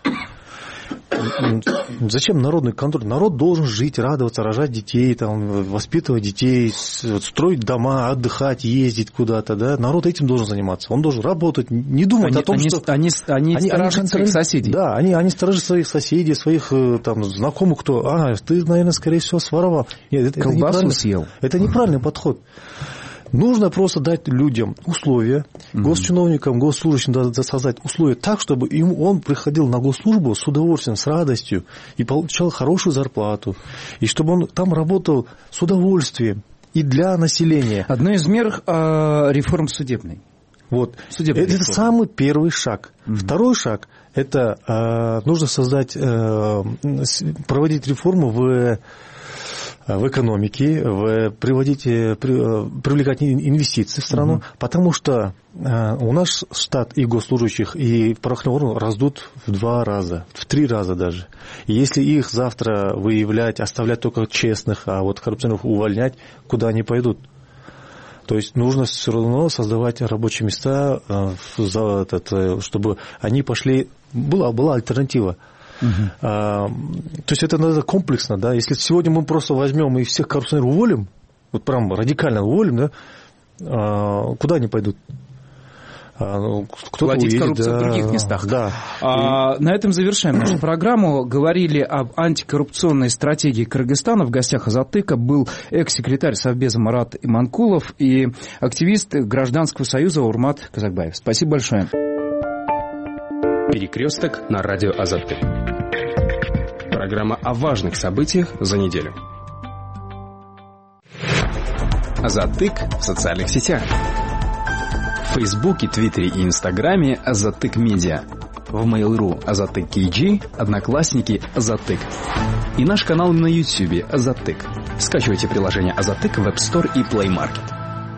Зачем народный контроль? Народ должен жить, радоваться, рожать детей, там, воспитывать детей, строить дома, отдыхать, ездить куда-то. Да? Народ этим должен заниматься. Он должен работать, не думать о том, что... Они сторожат своих соседей. Да, они сторожат своих соседей, своих там, знакомых, кто... ты, наверное, скорее всего, своровал. Нет, колбасу съел. Это неправильный подход. Нужно просто дать людям условия, госчиновникам, госслужащим создать условия так, чтобы он приходил на госслужбу с удовольствием, с радостью и получал хорошую зарплату. И чтобы он там работал с удовольствием и для населения. Одна из мер реформ судебной. Вот. Это самый первый шаг. Второй шаг – это нужно проводить реформу в экономике, привлекать инвестиции в страну, потому что у нас штат и госслужащих, и правоохранительных органов раздут в 2 раза, в 3 раза даже. И если их завтра выявлять, оставлять только честных, а вот коррупционеров увольнять, куда они пойдут? То есть нужно все равно создавать рабочие места, чтобы они пошли, была альтернатива. То есть это надо комплексно, да. Если сегодня мы просто возьмем и всех коррупционеров уволим, вот прям радикально уволим, да, куда они пойдут? платить коррупцию в других местах. Да. На этом завершаем нашу программу. Говорили об антикоррупционной стратегии Кыргызстана. В гостях Азаттыка был экс-секретарь Совбеза Марат Иманкулов и активист Гражданского союза Урмат Казакбаев. Спасибо большое. Перекресток на радио Азаттык. Программа о важных событиях за неделю. Азаттык в социальных сетях. В Фейсбуке, Твиттере и Инстаграме Азаттык Медиа. В Mail.ru Азаттык KG, Одноклассники Азаттык. И наш канал на Ютьюбе Азаттык. Скачивайте приложение Азаттык в App Store и Play Market.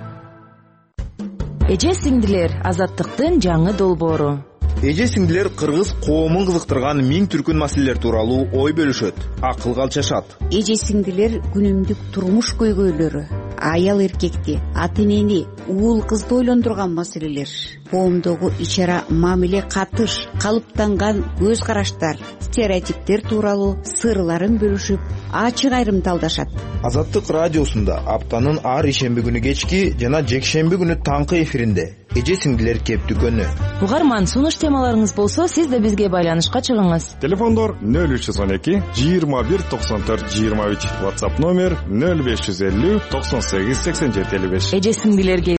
Эже сиңдилер, Азаттыктын жаңы долбоору. Эже сиңдилер кыргыз коомун кызыктырган миң түркүн маселелер тууралуу ой бөлүшөт, акылга алчашат. Эже сиңдилер күнүмдүк турмуш көйгөйлөрү, аял эркекти, ата энени, уул кызды ойлондурган маселелер, коомдогу ичара мамиле катыш, калыптанган көз караштар, стереотиптер тууралуу сырларын бөлүшүп, ачык айрымдалдашат. Азаттык радиосунда аптанын ар ишемби күнү кечки жана жекшемби күнү таңкы эфиринде эже сиңдилер кеп дүкөнү. Угарман, сунуш темаларыңыз болсо, сиз да бизге байланышка чыгыңыз. Телефондор 0312 21 94 23, WhatsApp номер 0550 98 87 55. Эже сиңдилерге